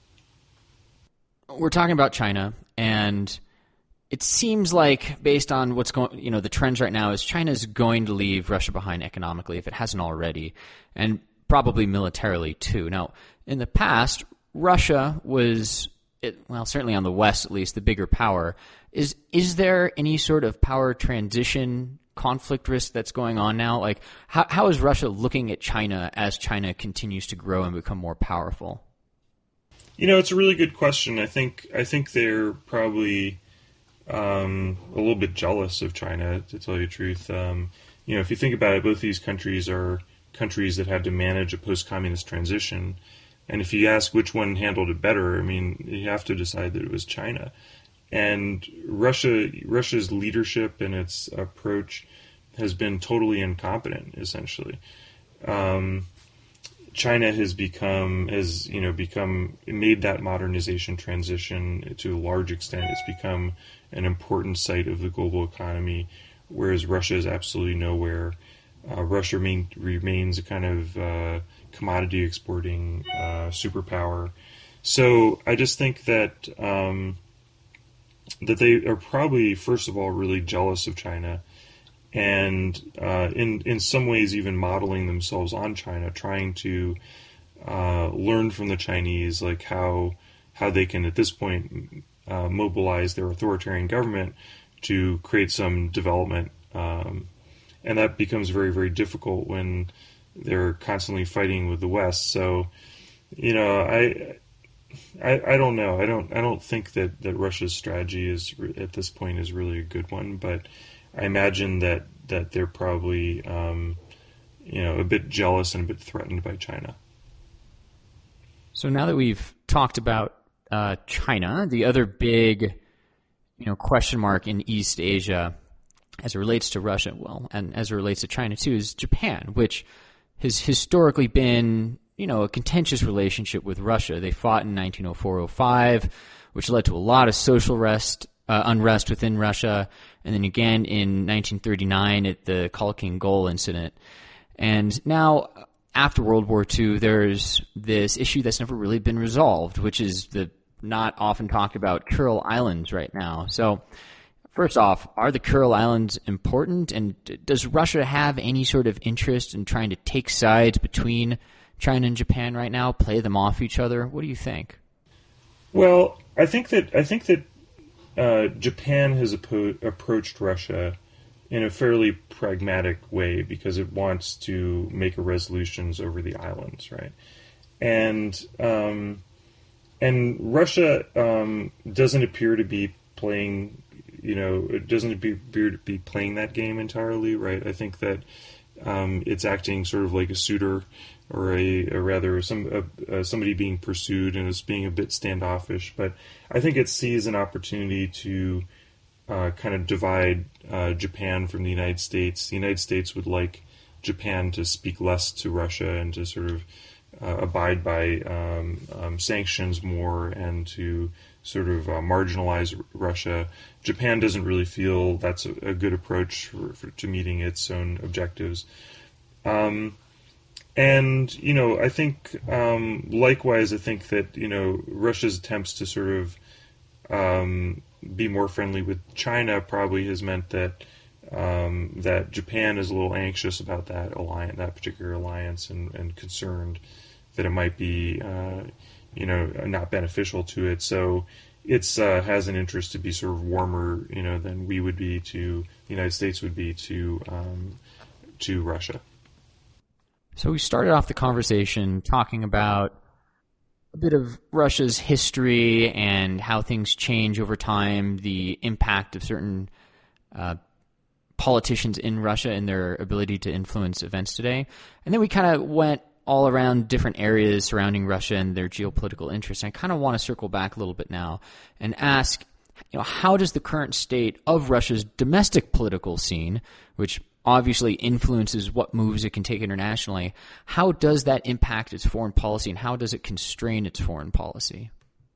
We're talking about China, and it seems like, based on what's going, the trends right now, is China's going to leave Russia behind economically if it hasn't already, and probably militarily too. Now, in the past, Russia was, certainly on the West at least, the bigger power. Is there any sort of power transition conflict risk that's going on now? Like, how is Russia looking at China as China continues to grow and become more powerful? It's a really good question. I think they're probably a little bit jealous of China, to tell you the truth. If you think about it, both these countries are countries that had to manage a post-communist transition. And if you ask which one handled it better, I mean, you have to decide that it was China. And Russia's leadership and its approach has been totally incompetent, essentially. China has made that modernization transition to a large extent. It's become an important site of the global economy, whereas Russia is absolutely nowhere. Russia remains a kind of commodity exporting superpower. So I just think that that they are probably, first of all, really jealous of China, and in some ways even modeling themselves on China, trying to learn from the Chinese, like how they can at this point mobilize their authoritarian government to create some development, and that becomes very, very difficult when they're constantly fighting with the West. So, I don't know. I don't think that Russia's strategy is at this point is really a good one, but I imagine that they're probably a bit jealous and a bit threatened by China. So now that we've talked about China, the other big question mark in East Asia as it relates to Russia, and as it relates to China too, is Japan, which has historically been a contentious relationship with Russia. They fought in 1904-05, which led to a lot of social unrest within Russia, and then again in 1939 at the Khalkhin Gol incident. And now, after World War II, there's this issue that's never really been resolved, which is the not often talked about Kuril Islands right now. So, first off, are the Kuril Islands important, and does Russia have any sort of interest in trying to take sides between China and Japan right now, play them off each other? What do you think? Well, I think that Japan has approached Russia in a fairly pragmatic way because it wants to make resolutions over the islands, right? And Russia doesn't appear to be playing, it doesn't appear to be playing that game entirely, right? I think that it's acting sort of like a suitor, or somebody being pursued, and it's being a bit standoffish. But I think it sees an opportunity to kind of divide Japan from the United States. The United States would like Japan to speak less to Russia and to sort of abide by sanctions more, and to sort of marginalize Russia. Japan doesn't really feel that's a good approach to meeting its own objectives. And, I think, likewise, I think that, Russia's attempts to sort of be more friendly with China probably has meant that that Japan is a little anxious about that particular alliance, and concerned that it might be, not beneficial to it. So it's has an interest to be sort of warmer, than we would be to the United States would be to Russia. So we started off the conversation talking about a bit of Russia's history and how things change over time, the impact of certain politicians in Russia and their ability to influence events today. And then we kind of went all around different areas surrounding Russia and their geopolitical interests. And I kind of want to circle back a little bit now and ask, how does the current state of Russia's domestic political scene, which obviously influences what moves it can take internationally, how does that impact its foreign policy, and how does it constrain its foreign policy?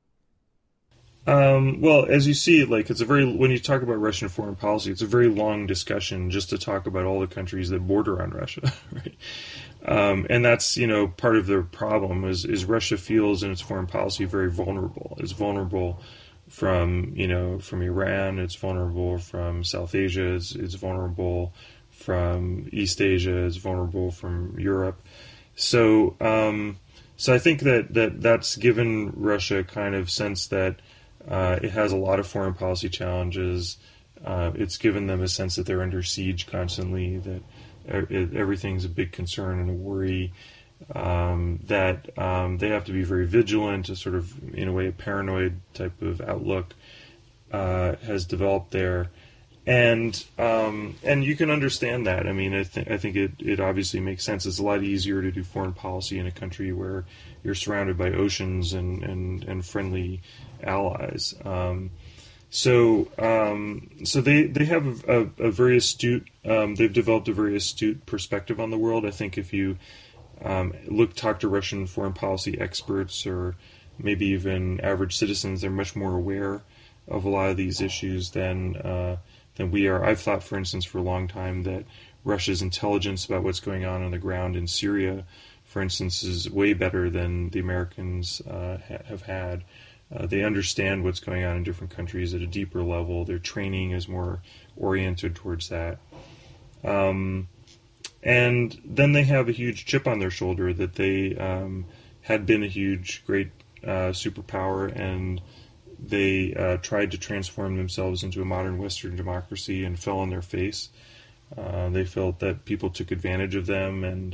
Well, as you see, when you talk about Russian foreign policy, it's a very long discussion just to talk about all the countries that border on Russia, right? And that's, part of the problem is Russia feels in its foreign policy very vulnerable. It's vulnerable from Iran, it's vulnerable from South Asia, it's vulnerable from East Asia, it's vulnerable from Europe. So I think that's given Russia a kind of sense that it has a lot of foreign policy challenges. It's given them a sense that they're under siege constantly, that everything's a big concern and a worry, that they have to be very vigilant, a sort of, in a way, a paranoid type of outlook has developed there. And you can understand that. I mean, I think it obviously makes sense. It's a lot easier to do foreign policy in a country where you're surrounded by oceans and friendly allies. So they have a very astute. They've developed a very astute perspective on the world. I think if you talk to Russian foreign policy experts, or maybe even average citizens, they're much more aware of a lot of these issues than we are. I've thought, for instance, for a long time that Russia's intelligence about what's going on the ground in Syria, for instance, is way better than the Americans have had. They understand what's going on in different countries at a deeper level. Their training is more oriented towards that. And then they have a huge chip on their shoulder that they had been a great superpower, and they tried to transform themselves into a modern Western democracy and fell on their face. They felt that people took advantage of them, and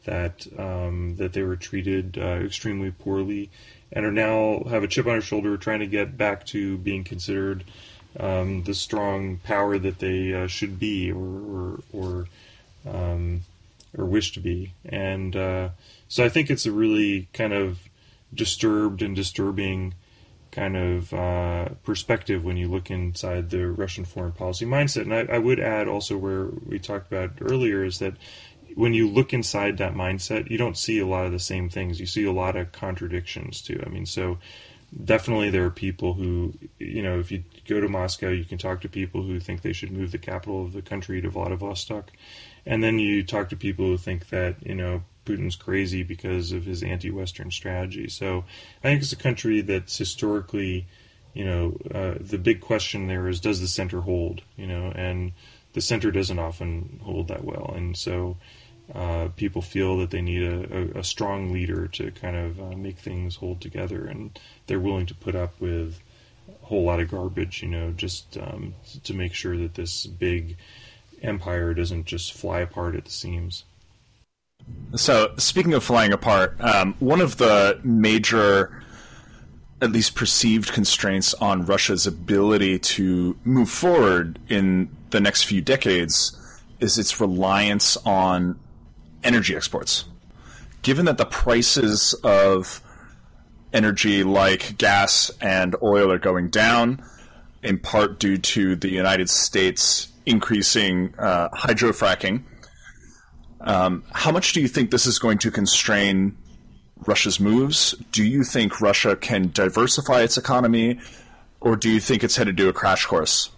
that they were treated extremely poorly, and are now have a chip on their shoulder, trying to get back to being considered the strong power that they should be, or wish to be. And so I think it's a really kind of disturbed and disturbing kind of perspective when you look inside the Russian foreign policy mindset. And I would add also, where we talked about earlier, is that when you look inside that mindset, you don't see a lot of the same things. You see a lot of contradictions too. I mean, so definitely there are people who, if you go to Moscow, you can talk to people who think they should move the capital of the country to Vladivostok. And then you talk to people who think that, Putin's crazy because of his anti-Western strategy. So I think it's a country that's historically, the big question there is, does the center hold? And the center doesn't often hold that well. And so people feel that they need a strong leader to kind of make things hold together. And they're willing to put up with a whole lot of garbage, just to make sure that this big empire doesn't just fly apart at the seams. So, speaking of flying apart, one of the major, at least perceived, constraints on Russia's ability to move forward in the next few decades is its reliance on energy exports. Given that the prices of energy like gas and oil are going down, in part due to the United States increasing hydrofracking, how much do you think this is going to constrain Russia's moves? Do you think Russia can diversify its economy, or do you think it's headed to a crash course?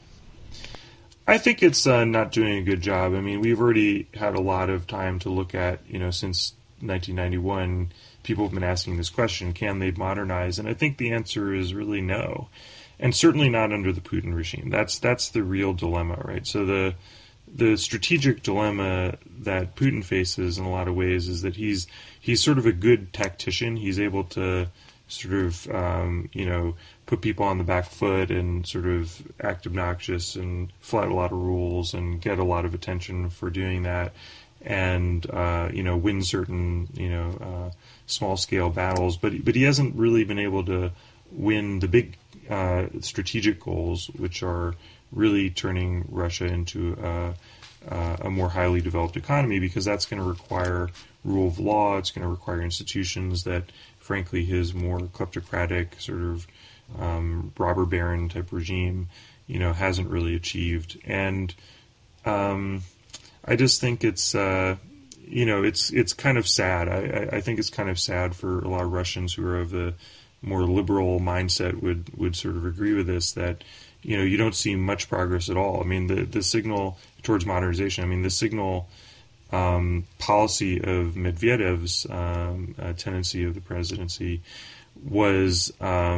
I think it's not doing a good job. I mean, we've already had a lot of time to look at, since 1991, people have been asking this question, can they modernize? And I think the answer is really no. And certainly not under the Putin regime. That's the real dilemma, right? So the strategic dilemma that Putin faces in a lot of ways is that he's sort of a good tactician. He's able to sort of, put people on the back foot and sort of act obnoxious and flout a lot of rules and get a lot of attention for doing that, and, win certain, small-scale battles. But he hasn't really been able to win the big strategic goals, which are really turning Russia into a more highly developed economy, because that's going to require rule of law. It's going to require institutions that, frankly, his more kleptocratic sort of robber baron type regime, hasn't really achieved. And I just think it's it's kind of sad. I think it's kind of sad for a lot of Russians who are of the more liberal mindset would sort of agree with this, that you don't see much progress at all. I mean, the signal towards modernization, I mean, the signal policy of Medvedev's tendency of the presidency was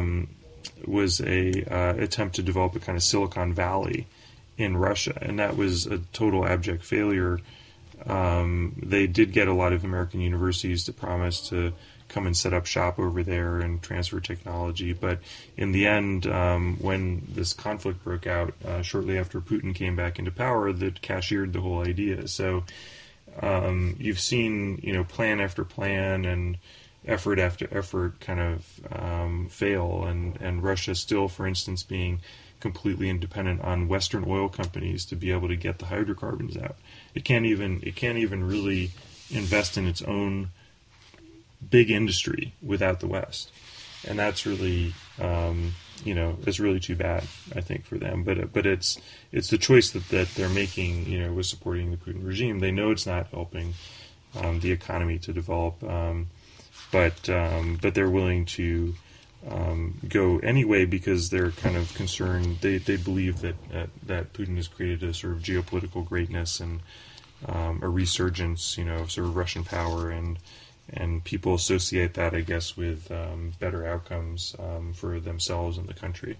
a attempt to develop a kind of Silicon Valley in Russia, and that was a total abject failure. They did get a lot of American universities to promise to come and set up shop over there and transfer technology. But in the end, when this conflict broke out shortly after Putin came back into power, that cashiered the whole idea. So you've seen, plan after plan and effort after effort kind of fail, and Russia still, for instance, being completely independent on Western oil companies to be able to get the hydrocarbons out. It can't even really invest in its own big industry without the West, and that's really it's really too bad, I think, for them. But it's the choice that they're making, with supporting the Putin regime. They know it's not helping the economy to develop, but they're willing to go anyway because they're kind of concerned. They believe that Putin has created a sort of geopolitical greatness and a resurgence, of sort of Russian power, and people associate that, I guess, with better outcomes for themselves and the country.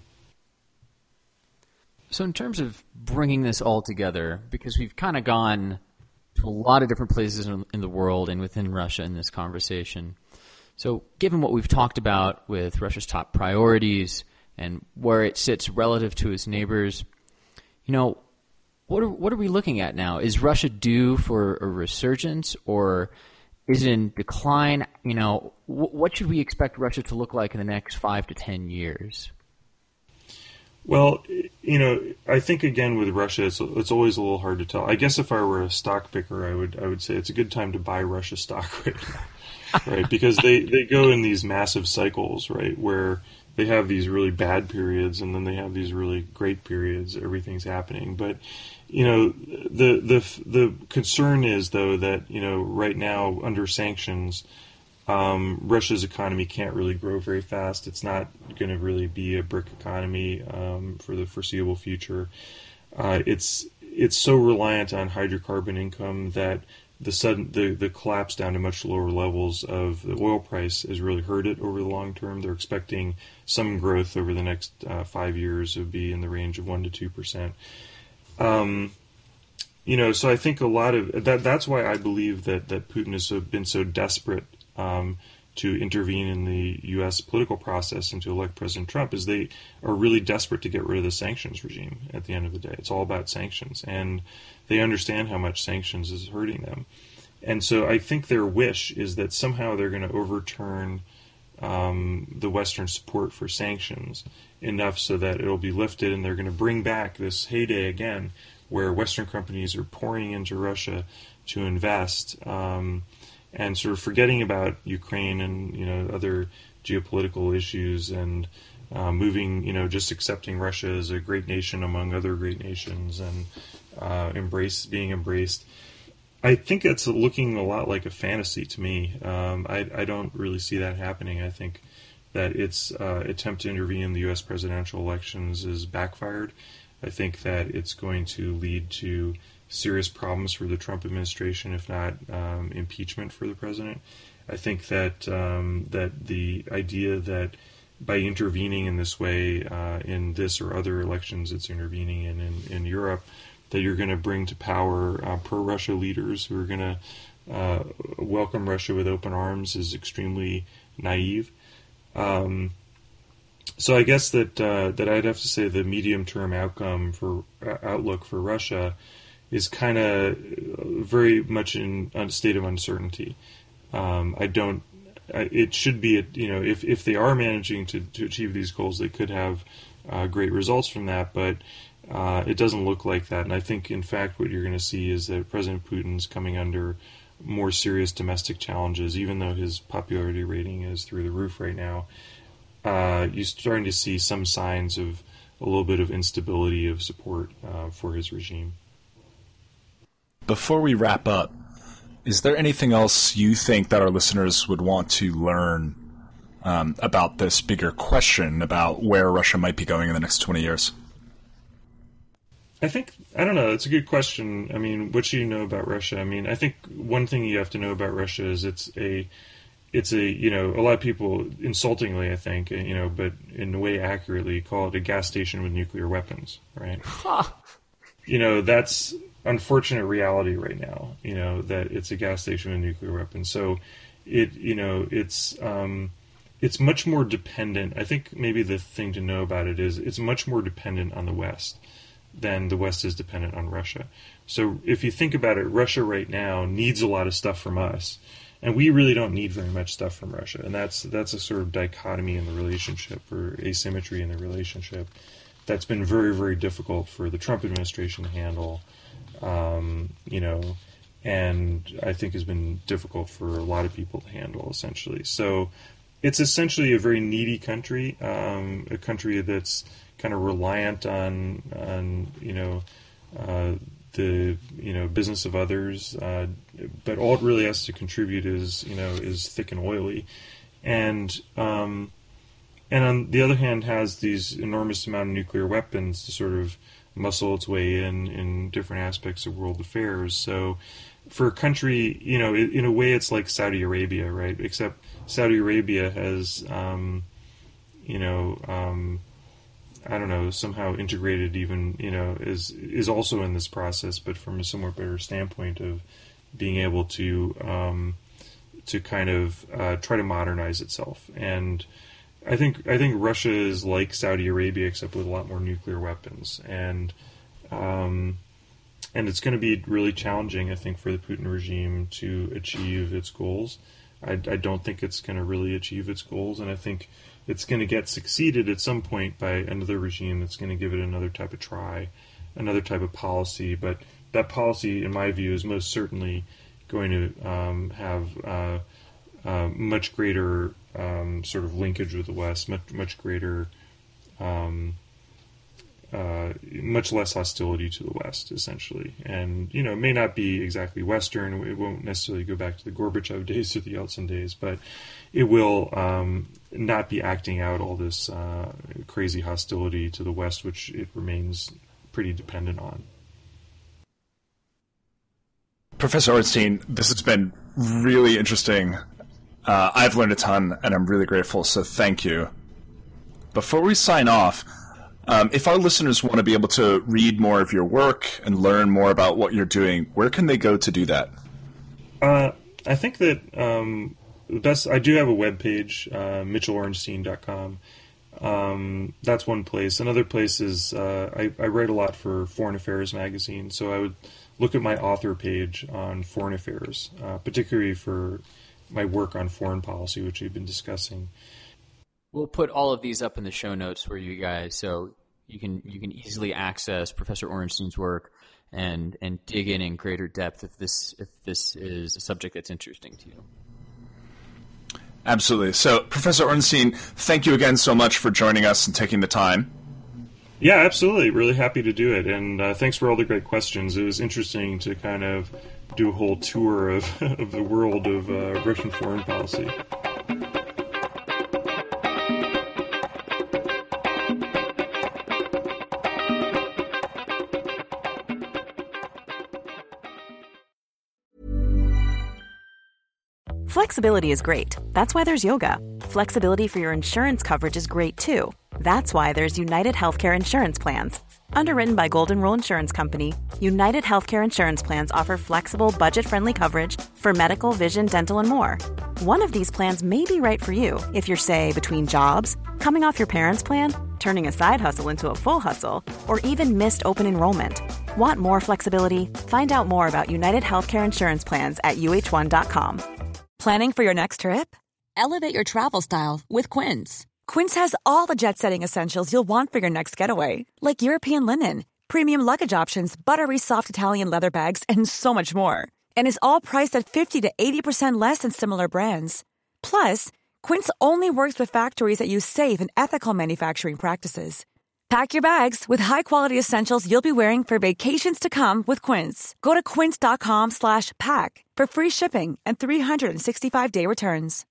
So in terms of bringing this all together, because we've kind of gone to a lot of different places in the world and within Russia in this conversation. So given what we've talked about with Russia's top priorities and where it sits relative to its neighbors, what are we looking at now? Is Russia due for a resurgence, or is it in decline? What should we expect Russia to look like in the next 5 to 10 years? Well, I think again with Russia, it's always a little hard to tell. I guess if I were a stock picker, I would say it's a good time to buy Russia stock right now, right? Because they go in these massive cycles, right, where they have these really bad periods and then they have these really great periods. Everything's happening, but the concern is though that right now under sanctions, Russia's economy can't really grow very fast. It's not going to really be a brick economy for the foreseeable future. It's so reliant on hydrocarbon income that the collapse down to much lower levels of the oil price has really hurt it over the long term. They're expecting some growth over the next 5 years to be in the range of 1% to 2%. So I think a lot of that's why I believe that Putin has been so desperate to intervene in the U.S. political process and to elect President Trump, is they are really desperate to get rid of the sanctions regime at the end of the day. It's all about sanctions, and they understand how much sanctions is hurting them. And so I think their wish is that somehow they're going to overturn the Western support for sanctions enough so that it'll be lifted, and they're going to bring back this heyday again where Western companies are pouring into Russia to invest, and sort of forgetting about Ukraine and other geopolitical issues, and moving, just accepting Russia as a great nation among other great nations, and being embraced. I think it's looking a lot like a fantasy to me. I don't really see that happening. I think that its attempt to intervene in the U.S. presidential elections is backfired. I think that it's going to lead to serious problems for the Trump administration, if not impeachment for the president. I think that that the idea that by intervening in this way in this or other elections it's intervening in Europe, that you're going to bring to power pro-Russia leaders who are going to welcome Russia with open arms is extremely naive. So I guess that I'd have to say the medium-term outlook for Russia is kind of very much in a state of uncertainty. It should be, if they are managing to achieve these goals, they could have great results from that, but it doesn't look like that. And I think, in fact, what you're going to see is that President Putin's coming under more serious domestic challenges, even though his popularity rating is through the roof right now. You're starting to see some signs of a little bit of instability of support for his regime. Before we wrap up, is there anything else you think that our listeners would want to learn about this bigger question about where Russia might be going in the next 20 years? I don't know. It's a good question. I mean, what should you know about Russia? I mean, I think one thing you have to know about Russia is it's a a lot of people insultingly, I think, but in a way accurately call it a gas station with nuclear weapons, right? That's unfortunate reality right now, that it's a gas station with nuclear weapons. So it's much more dependent. I think maybe the thing to know about it is it's much more dependent on the West than the West is dependent on Russia. So if you think about it, Russia right now needs a lot of stuff from us, and we really don't need very much stuff from Russia. And that's a sort of dichotomy in the relationship, or asymmetry in the relationship, that's been very, very difficult for the Trump administration to handle, and I think has been difficult for a lot of people to handle, essentially. So it's essentially a very needy country, a country that's kind of reliant on the business of others, but all it really has to contribute is thick and oily, and on the other hand has these enormous amount of nuclear weapons to sort of muscle its way in different aspects of world affairs. So for a country, in a way it's like Saudi Arabia, right? Except Saudi Arabia has, somehow integrated even, is also in this process, but from a somewhat better standpoint of being able to kind of try to modernize itself. And I think Russia is like Saudi Arabia, except with a lot more nuclear weapons. And And it's going to be really challenging, I think, for the Putin regime to achieve its goals. I don't think it's going to really achieve its goals, and I think it's going to get succeeded at some point by another regime that's going to give it another type of try, another type of policy. But that policy, in my view, is most certainly going to have much greater sort of linkage with the West, much greater, much less hostility to the West, essentially. And, it may not be exactly Western. It won't necessarily go back to the Gorbachev days or the Yeltsin days, but it will not be acting out all this crazy hostility to the West, which it remains pretty dependent on. Professor Ornstein, this has been really interesting. I've learned a ton, and I'm really grateful, so thank you. Before we sign off, if our listeners want to be able to read more of your work and learn more about what you're doing, where can they go to do that? I think that the best, I do have a webpage, mitchellornstein.com. That's one place. Another place is I write a lot for Foreign Affairs magazine, so I would look at my author page on Foreign Affairs, particularly for my work on foreign policy, which we've been discussing. We'll put all of these up in the show notes for you guys, so you can easily access Professor Ornstein's work and dig in greater depth if this is a subject that's interesting to you. Absolutely. So, Professor Ornstein, thank you again so much for joining us and taking the time. Yeah, absolutely. Really happy to do it. And thanks for all the great questions. It was interesting to kind of do a whole tour of the world of Russian foreign policy. Flexibility is great. That's why there's yoga. Flexibility for your insurance coverage is great too. That's why there's United Healthcare Insurance Plans. Underwritten by Golden Rule Insurance Company, United Healthcare Insurance Plans offer flexible, budget-friendly coverage for medical, vision, dental, and more. One of these plans may be right for you if you're, say, between jobs, coming off your parents' plan, turning a side hustle into a full hustle, or even missed open enrollment. Want more flexibility? Find out more about United Healthcare Insurance Plans at uh1.com. Planning for your next trip? Elevate your travel style with Quince. Quince has all the jet-setting essentials you'll want for your next getaway, like European linen, premium luggage options, buttery soft Italian leather bags, and so much more. And is all priced at 50 to 80% less than similar brands. Plus, Quince only works with factories that use safe and ethical manufacturing practices. Pack your bags with high-quality essentials you'll be wearing for vacations to come with Quince. Go to quince.com/pack for free shipping and 365-day returns.